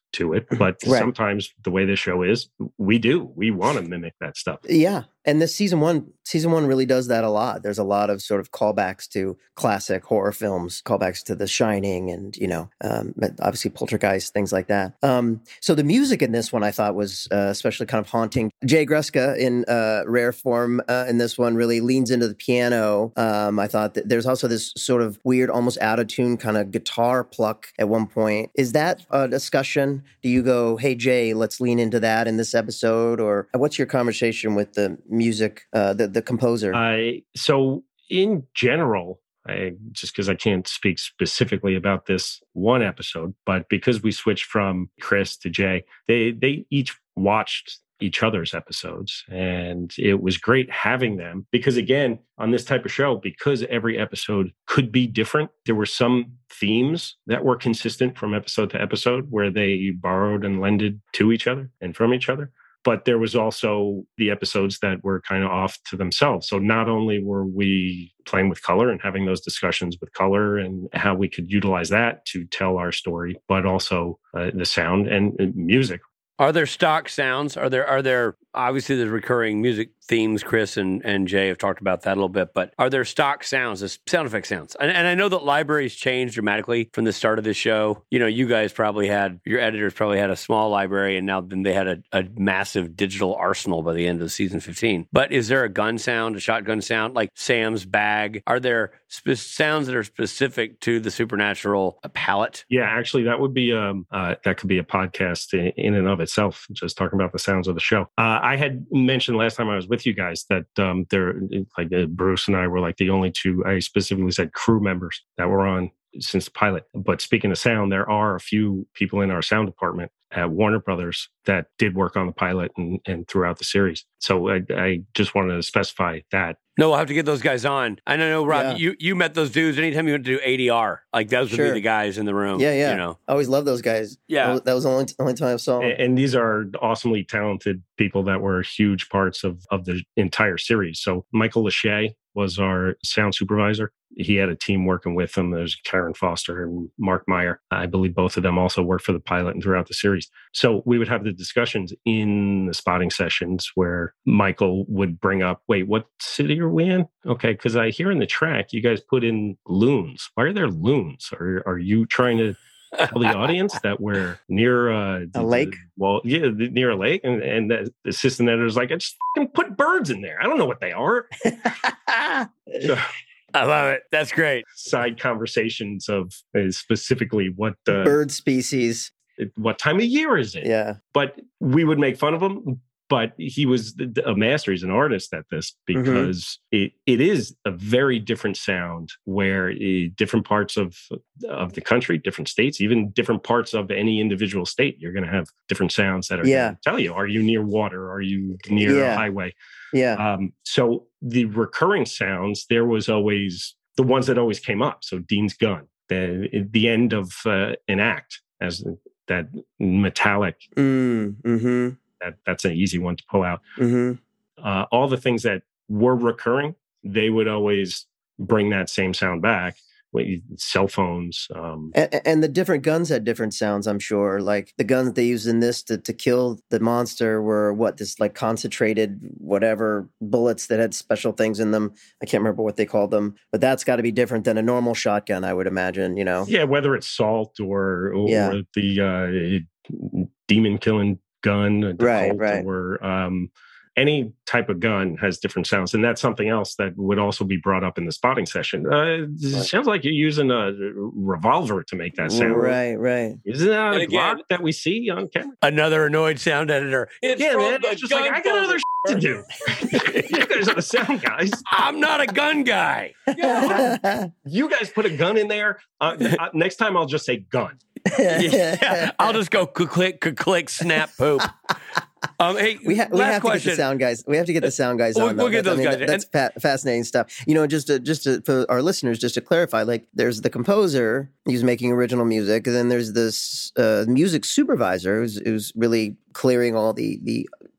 to it. But Right. sometimes the way this show is, we do. We want to mimic that stuff. Yeah. And this season one, season one really does that a lot. There's a lot of sort of callbacks to classic horror films, callbacks to The Shining, and, you know, um, obviously Poltergeist, things like that. Um, so the music in this one I thought was uh, especially kind of haunting. Jay Greska in uh, rare form uh, in this one really leans into the piano. Um, I thought that there's also this sort of weird, almost out of tune kind of guitar pluck at one point. Is that a discussion? Do you go, hey, Jay, let's lean into that in this episode? Or what's your conversation with the music, uh, the, the composer? I so in general, I, just because I can't speak specifically about this one episode, but because we switched from Chris to Jay, they they each watched each other's episodes, and it was great having them because, again, on this type of show, because every episode could be different, there were some themes that were consistent from episode to episode where they borrowed and lended to each other and from each other. But there was also the episodes that were kind of off to themselves. So not only were we playing with color and having those discussions with color and how we could utilize that to tell our story, but also uh, the sound and uh, music. Are there stock sounds? Are there, are there, obviously there's recurring music themes. Chris and, and Jay have talked about that a little bit, but are there stock sounds, the sound effect sounds? And, and I know that libraries changed dramatically from the start of this show. You know, you guys probably had, your editors probably had a small library, and now then they had a, a massive digital arsenal by the end of season fifteen. But is there a gun sound, a shotgun sound, like Sam's bag? Are there spe- sounds that are specific to the Supernatural palette? Yeah, actually, that would be, um, uh, that could be a podcast in, in and of itself, just talking about the sounds of the show. Uh, I had mentioned last time I was with you guys that um, there, like uh, Bruce and I were like the only two, I specifically said crew members that were on since the pilot. But speaking of sound, there are a few people in our sound department at Warner Brothers that did work on the pilot and, and throughout the series. So I, I just wanted to specify that. No, we'll have to get those guys on. I know, Rob, Yeah. you, you met those dudes anytime you went to do A D R. Like, those would Sure. be the guys in the room. Yeah, yeah. You know? I always love those guys. Yeah. That was, that was the only, only time I saw them. And, and these are awesomely talented people that were huge parts of, of the entire series. So Michael Lachey was our sound supervisor. He had a team working with him. There's Karen Foster and Mark Meyer. I believe both of them also worked for the pilot and throughout the series. So we would have the discussions in the spotting sessions where Michael would bring up, wait, what city are we in? Okay, because I hear in the track, you guys put in loons. Why are there loons? Are, are you trying to tell the audience that we're near uh, A lake? Well, yeah, near a lake. And, and the assistant editor's like, I just fucking put birds in there. I don't know what they are. So, I love it. That's great. side conversations of uh, specifically what uh, Bird species. what time of year is it? Yeah. But we would make fun of him. But he was a master. He's an artist at this because mm-hmm. it, it is a very different sound where uh, different parts of of the country, different states, even different parts of any individual state, you're going to have different sounds that are yeah. going to tell you, are you near water? Are you near yeah. a highway? Yeah. Um, so the recurring sounds, there was always the ones that always came up. So Dean's gun, the, the end of uh, an act as that metallic. Mm, mm-hmm. That, that's an easy one to pull out. Mm-hmm. Uh, all the things that were recurring, they would always bring that same sound back. Cell phones. Um, and, and the different guns had different sounds, I'm sure. Like the guns they used in this to, to kill the monster were what, this like concentrated whatever bullets that had special things in them. I can't remember what they called them, but that's got to be different than a normal shotgun, I would imagine, you know? Yeah, whether it's salt or, or yeah. the uh, demon killing gun, the right, Colt, right. or um, any type of gun has different sounds. And that's something else that would also be brought up in the spotting session. Uh, it right. sounds like you're using a revolver to make that sound. Right, right. Isn't that a again, Glock that we see on camera? Another annoyed sound editor. It's yeah, from man. the It's just gun like, I got other shit to do. You guys are the sound guys. I'm not a gun guy. You guys put a gun in there. Uh, uh, next time I'll just say gun. Yeah, I'll just go click, click, snap, poop. Um, hey, we, ha- we have question. to get the sound guys. We have to get the sound guys we'll, on. We'll though. get those I mean, guys. that, that's fa- fascinating stuff. You know, just to, just to, for our listeners, just to clarify, like there's the composer who's making original music, and then there's this uh, music supervisor who's, who's really clearing all the the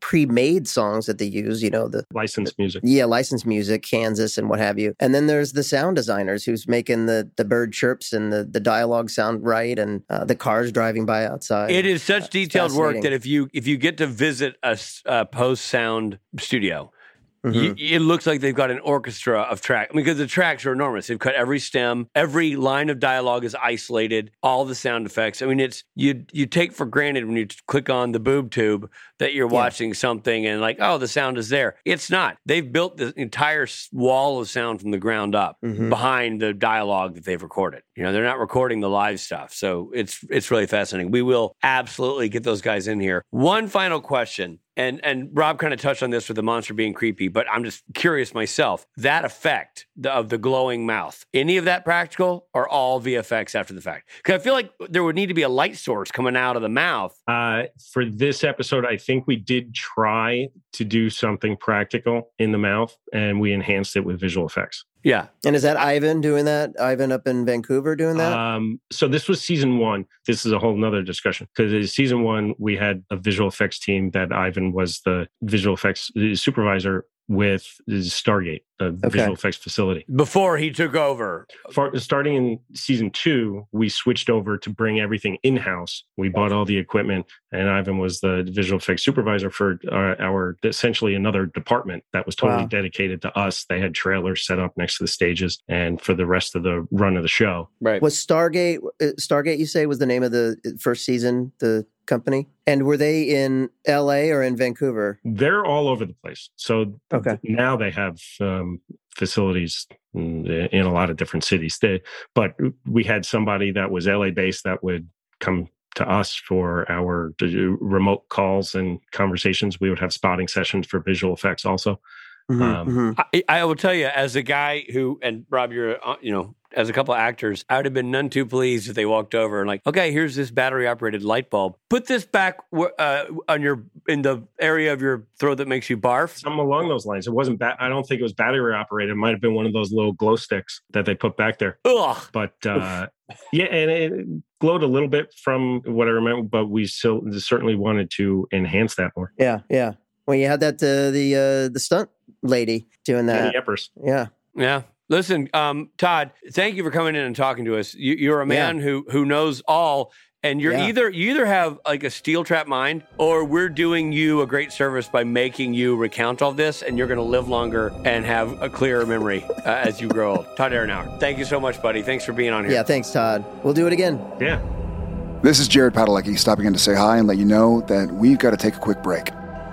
pre-made songs that they use, you know, the licensed music. Yeah, licensed music, Kansas and what have you. And then there's the sound designers who's making the the bird chirps and the, the dialogue sound right and uh, the cars driving by outside. It is such uh, detailed work that if you if you get to visit a, a post-sound studio, Mm-hmm. You, it looks like they've got an orchestra of tracks. I mean, because the tracks are enormous. They've cut every stem, every line of dialogue is isolated, all the sound effects. I mean, it's you you take for granted when you click on the boob tube that you're Yeah. watching something and like, oh, the sound is there. It's not. They've built the entire s- wall of sound from the ground up Mhm. behind the dialogue that they've recorded. You know, they're not recording the live stuff. So it's it's really fascinating. We will absolutely get those guys in here. One final question. And and Rob kind of touched on this with the monster being creepy, but I'm just curious myself. That effect the, of the glowing mouth, any of that practical or all V F X after the fact? Because I feel like there would need to be a light source coming out of the mouth. Uh, for this episode, I think we did try to do something practical in the mouth, and we enhanced it with visual effects. Yeah. And is that Ivan doing that? Ivan up in Vancouver doing that? Um, so this was season one. This is a whole nother discussion because season one, we had a visual effects team that Ivan was the visual effects supervisor with Stargate, the Okay. visual effects facility. Before he took over. For, starting in season two, we switched over to bring everything in-house. We bought all the equipment, and Ivan was the visual effects supervisor for our, our essentially another department that was totally Wow. dedicated to us. They had trailers set up next to the stages and for the rest of the run of the show. Right. Was Stargate, uh, Stargate, you say, was the name of the first season, the company? And were they in L A or in Vancouver? They're all over the place. So Okay. now they have um, facilities in, in a lot of different cities. They, but we had somebody that was L A based that would come to us for our remote calls and conversations. We would have spotting sessions for visual effects also. Mhm, Um, mhm. I, I will tell you, as a guy who, and Rob, you're, uh, you know, as a couple of actors, I would have been none too pleased if they walked over and like, okay, here's this battery operated light bulb. Put this back uh, on your in the area of your throat that makes you barf. Something along those lines. It wasn't. Ba- I don't think it was battery operated. It might have been one of those little glow sticks that they put back there. Ugh. But uh, yeah, and it glowed a little bit from what I remember. But we still certainly wanted to enhance that more. Yeah, yeah. Well, you had that uh, the uh, the stunt lady doing that. The Yepers. Yeah. Yeah. Listen, um, Todd, thank you for coming in and talking to us. You, you're a man yeah. who who knows all, and you're yeah. either you either have like a steel trap mind, or we're doing you a great service by making you recount all this, and you're going to live longer and have a clearer memory uh, as you grow old. Todd Aronauer, thank you so much, buddy. Thanks for being on here. Yeah, thanks, Todd. We'll do it again. Yeah. This is Jared Padalecki stopping in to say hi and let you know that we've got to take a quick break.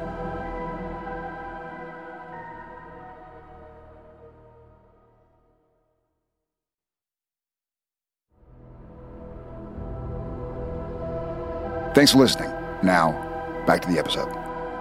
Thanks for listening. Now, back to the episode.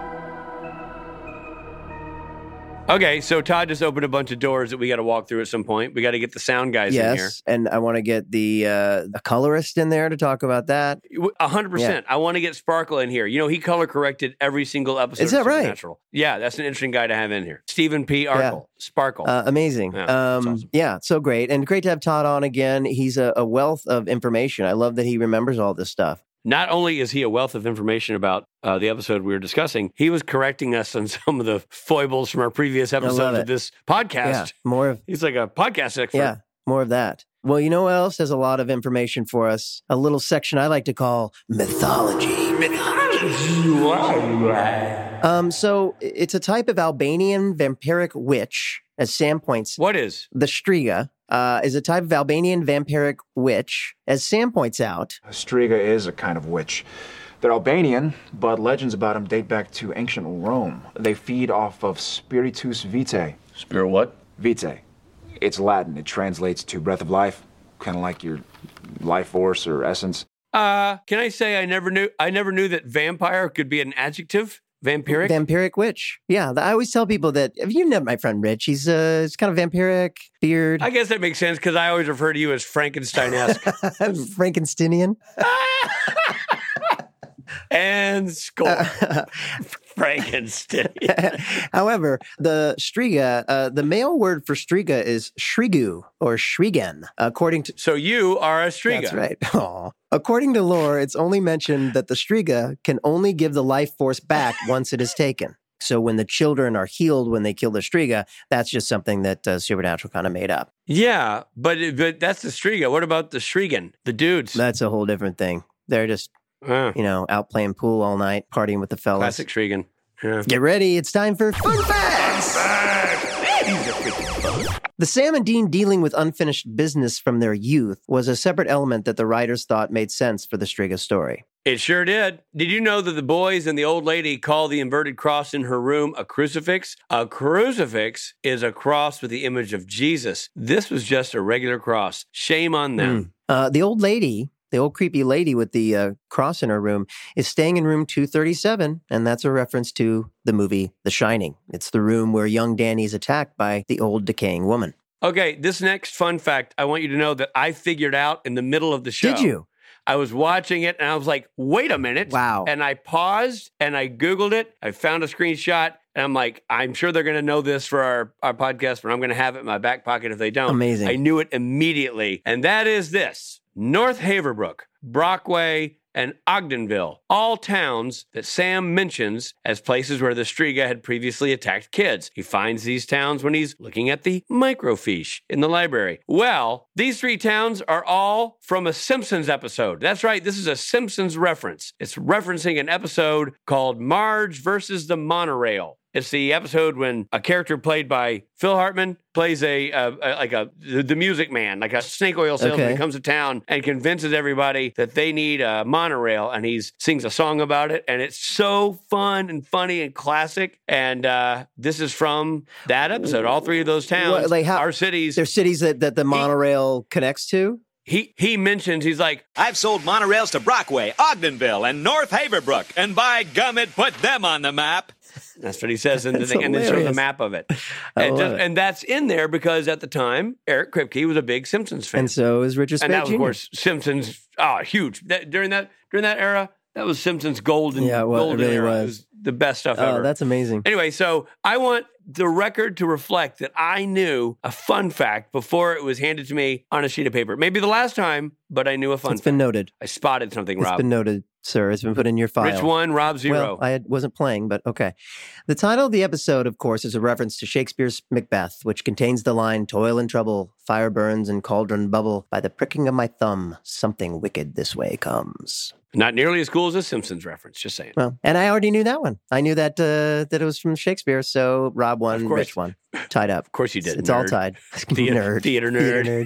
Okay, so Todd just opened a bunch of doors that we got to walk through at some point. We got to get the sound guys yes, in here. Yes, and I want to get the uh, the colorist in there to talk about that. A hundred percent. I want to get Sparkle in here. You know, he color corrected every single episode. Is that of right? Supernatural. Yeah, that's an interesting guy to have in here. Stephen P. Arkle, yeah. Sparkle. Uh, amazing. Yeah, um, awesome. yeah, so great. And great to have Todd on again. He's a, a wealth of information. I love that he remembers all this stuff. Not only is he a wealth of information about uh, the episode we were discussing, he was correcting us on some of the foibles from our previous episodes of this podcast. Yeah, more of, He's like a podcast expert. Yeah, more of that. Well, you know what else has a lot of information for us? A little section I like to call mythology. Mythology. um, so it's a type of Albanian vampiric witch, as Sam points. What is? The Striga. Uh, is a type of Albanian vampiric witch. As Sam points out, a Striga is a kind of witch. They're Albanian, but legends about them date back to ancient Rome. They feed off of Spiritus Vitae. Spirit what? Vitae. It's Latin. It translates to breath of life, kind of like your life force or essence. Uh, can I say I never knew I never knew that vampire could be an adjective? Vampiric? Vampiric witch. Yeah, I always tell people that, if you know my friend Rich, he's uh, he's kind of vampiric, beard. I guess that makes sense because I always refer to you as Frankenstein-esque. Frankensteinian. And score. Frankenstein. However, the Striga, uh, the male word for Striga is Shrigu or Shrigen, according to... So you are a Striga. That's right. Aw. According to lore, it's only mentioned that the Striga can only give the life force back once it is taken. So when the children are healed when they kill the Striga, that's just something that uh, Supernatural kind of made up. Yeah, but, but that's the Striga. What about the Shrigan, the dudes? That's a whole different thing. They're just... Uh, you know, out playing pool all night, partying with the fellas. Classic Shrigan. Yeah. Get ready. It's time for Fun Facts! The Sam and Dean dealing with unfinished business from their youth was a separate element that the writers thought made sense for the Striga story. It sure did. Did you know that the boys and the old lady call the inverted cross in her room a crucifix? A crucifix is a cross with the image of Jesus. This was just a regular cross. Shame on them. Mm. Uh, the old lady... The old creepy lady with the uh, cross in her room is staying in room two thirty-seven, and that's a reference to the movie The Shining. It's the room where young Danny is attacked by the old decaying woman. Okay, this next fun fact, I want you to know that I figured out in the middle of the show. Did you? I was watching it, and I was like, wait a minute. Wow. And I paused, and I Googled it. I found a screenshot, and I'm like, I'm sure they're going to know this for our, our podcast, but I'm going to have it in my back pocket if they don't. Amazing. I knew it immediately, and that is this. North Haverbrook, Brockway, and Ogdenville, all towns that Sam mentions as places where the Striga had previously attacked kids. He finds these towns when he's looking at the microfiche in the library. Well, these three towns are all from a Simpsons episode. That's right, this is a Simpsons reference. It's referencing an episode called Marge versus the Monorail. It's the episode when a character played by Phil Hartman plays a, a, a like a the, the music man, like a snake oil salesman Okay. that comes to town and convinces everybody that they need a monorail, and he sings a song about it, and it's so fun and funny and classic. And uh, this is from that episode. All three of those towns What, like how- are cities. There's cities that, that the monorail connects to? He he mentions he's like, I've sold monorails to Brockway, Ogdenville, and North Haverbrook, and by gum, it put them on the map. that's what he says in the That's thing, and then shows a hilarious. map of it. I And, love just, it. and that's in there because at the time, Eric Kripke was a big Simpsons fan. And so is Richard And Spade that was, of Junior course, Simpsons. Ah, huge. That, during that during that era, that was Simpsons golden. Yeah, well, it golden really era. was. the best stuff Oh, ever. that's amazing. Anyway, so I want the record to reflect that I knew a fun fact before it was handed to me on a sheet of paper. Maybe the last time, but I knew a fun It's fact. been noted. I spotted something, It's Rob. been noted, sir. It's been put in your file. Rich one, Rob zero. Well, I had- wasn't playing, but okay. The title of the episode, of course, is a reference to Shakespeare's Macbeth, which contains the line, "Toil and trouble, fire burns and cauldron bubble. By the pricking of my thumb, something wicked this way comes." Not nearly as cool as a Simpsons reference, just saying. Well, and I already knew that one. I knew that uh, that it was from Shakespeare, so Rob won, Of course. Rich won. Tied up. Of course you did, It's all nerd. tied. Theater- nerd. theater nerd.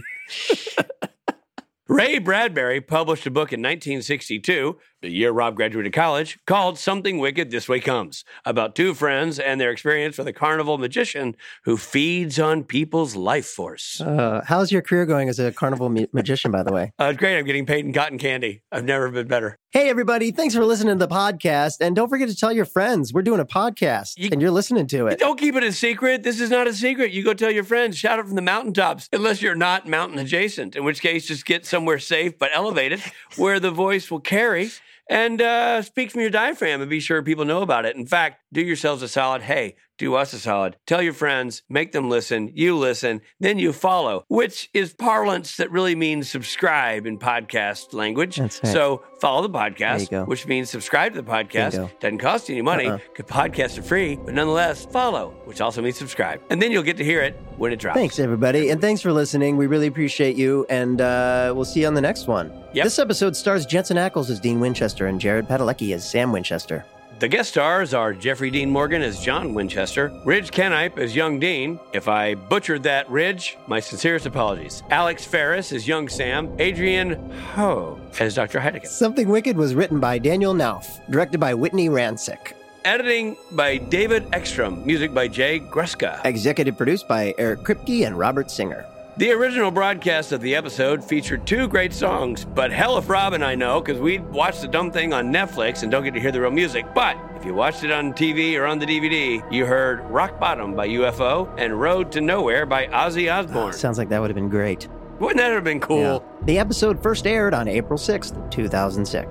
Ray Bradbury published a book in nineteen sixty-two, the year Rob graduated college, called Something Wicked This Way Comes, about two friends and their experience with a carnival magician who feeds on people's life force. Uh, how's your career going as a carnival ma- magician, by the way? Uh, great, I'm getting paid in cotton candy. I've never been better. Hey, everybody. Thanks for listening to the podcast. And don't forget to tell your friends. We're doing a podcast, You- and you're listening to it. Don't keep it a secret. This is not a secret. You go tell your friends, shout it from the mountaintops, unless you're not mountain adjacent, in which case just get somewhere safe but elevated where the voice will carry. And uh, speak from your diaphragm and be sure people know about it. In fact, do yourselves a solid. Hey, do us a solid. Tell your friends, make them listen, you listen, then you follow, which is parlance that really means subscribe in podcast language. That's right. So follow the There podcast, you go. which means subscribe to the podcast. Bingo. Doesn't cost you any money. Uh-uh. Good podcasts are free, but nonetheless, follow, which also means subscribe. And then you'll get to hear it when it drops. Thanks, everybody. And thanks for listening. We really appreciate you. And uh, we'll see you on the next one. Yep. This episode stars Jensen Ackles as Dean Winchester and Jared Padalecki as Sam Winchester. The guest stars are Jeffrey Dean Morgan as John Winchester, Ridge Kenipe as young Dean. If I butchered that, Ridge, my sincerest apologies. Alex Ferris as young Sam, Adrian Ho as Doctor Heidegger. Something Wicked was written by Daniel Nauf, directed by Whitney Rancic, Editing by David Ekstrom, music by Jay Greska. executive produced by Eric Kripke and Robert Singer. The original broadcast of the episode featured two great songs, but hell if Rob and I know, because we watched the dumb thing on Netflix and don't get to hear the real music. But if you watched it on T V or on the D V D, you heard Rock Bottom by U F O and Road to Nowhere by Ozzy Osbourne. Sounds like that would have been great. Wouldn't that have been cool? Yeah. The episode first aired on April sixth, two thousand six.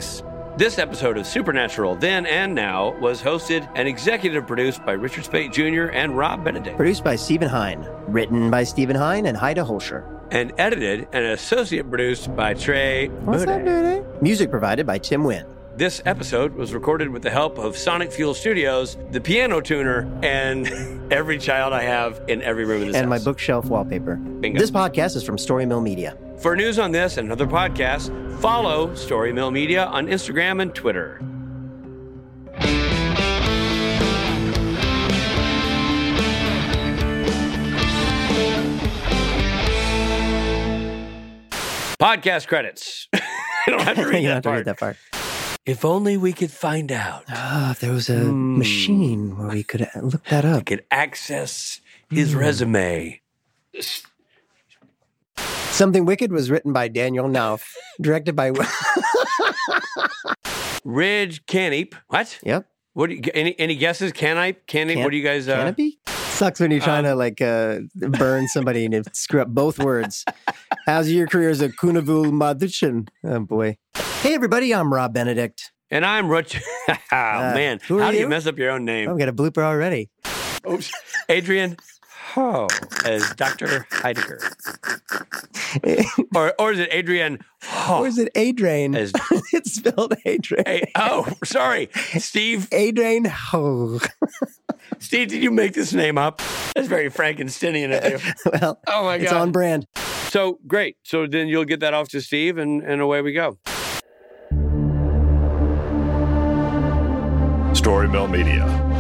This episode of Supernatural Then and Now was hosted and executive produced by Richard Speight Junior and Rob Benedict. Produced by Stephen Hine. Written by Stephen Hine and Haida Holscher. And edited and associate produced by Trey What's Boudet. up, dude? Music provided by Tim Wynn. This episode was recorded with the help of Sonic Fuel Studios, the piano tuner, and every child I have in every room in this And house. my bookshelf wallpaper. Bingo. This podcast is from Story Mill Media. For news on this and other podcasts, follow Story Mill Media on Instagram and Twitter. Podcast credits. I don't have to read you that don't have to part. read that part. If only we could find out. Ah, if there was a Hmm. machine where we could look that I up. could access his resume. Something Wicked was written by Daniel Nauf, directed by... Ridge Caneep. What? Yep. What do you, any any guesses? Canipe? Caneep? Can- What do you guys? Uh, Canopy? Sucks when you're trying um, to like uh, burn somebody and screw up both words. How's your career as a Kunavul magician? Oh boy. Hey everybody, I'm Rob Benedict. And I'm Rich. oh man, who are how do you you? mess up your own name? Oh, we got a blooper already. Oops. Adrian Ho as Doctor Heidegger. or or is it Adrian Ho? Or is it Adrain? As, It's spelled Adrain. a, oh, sorry. Steve. Adrain Ho. Steve, did you make this name up? That's very Frankensteinian of you. Well, Oh my it's God. on brand. So great. So then you'll get that off to Steve and, and away we go. Story Mill Media.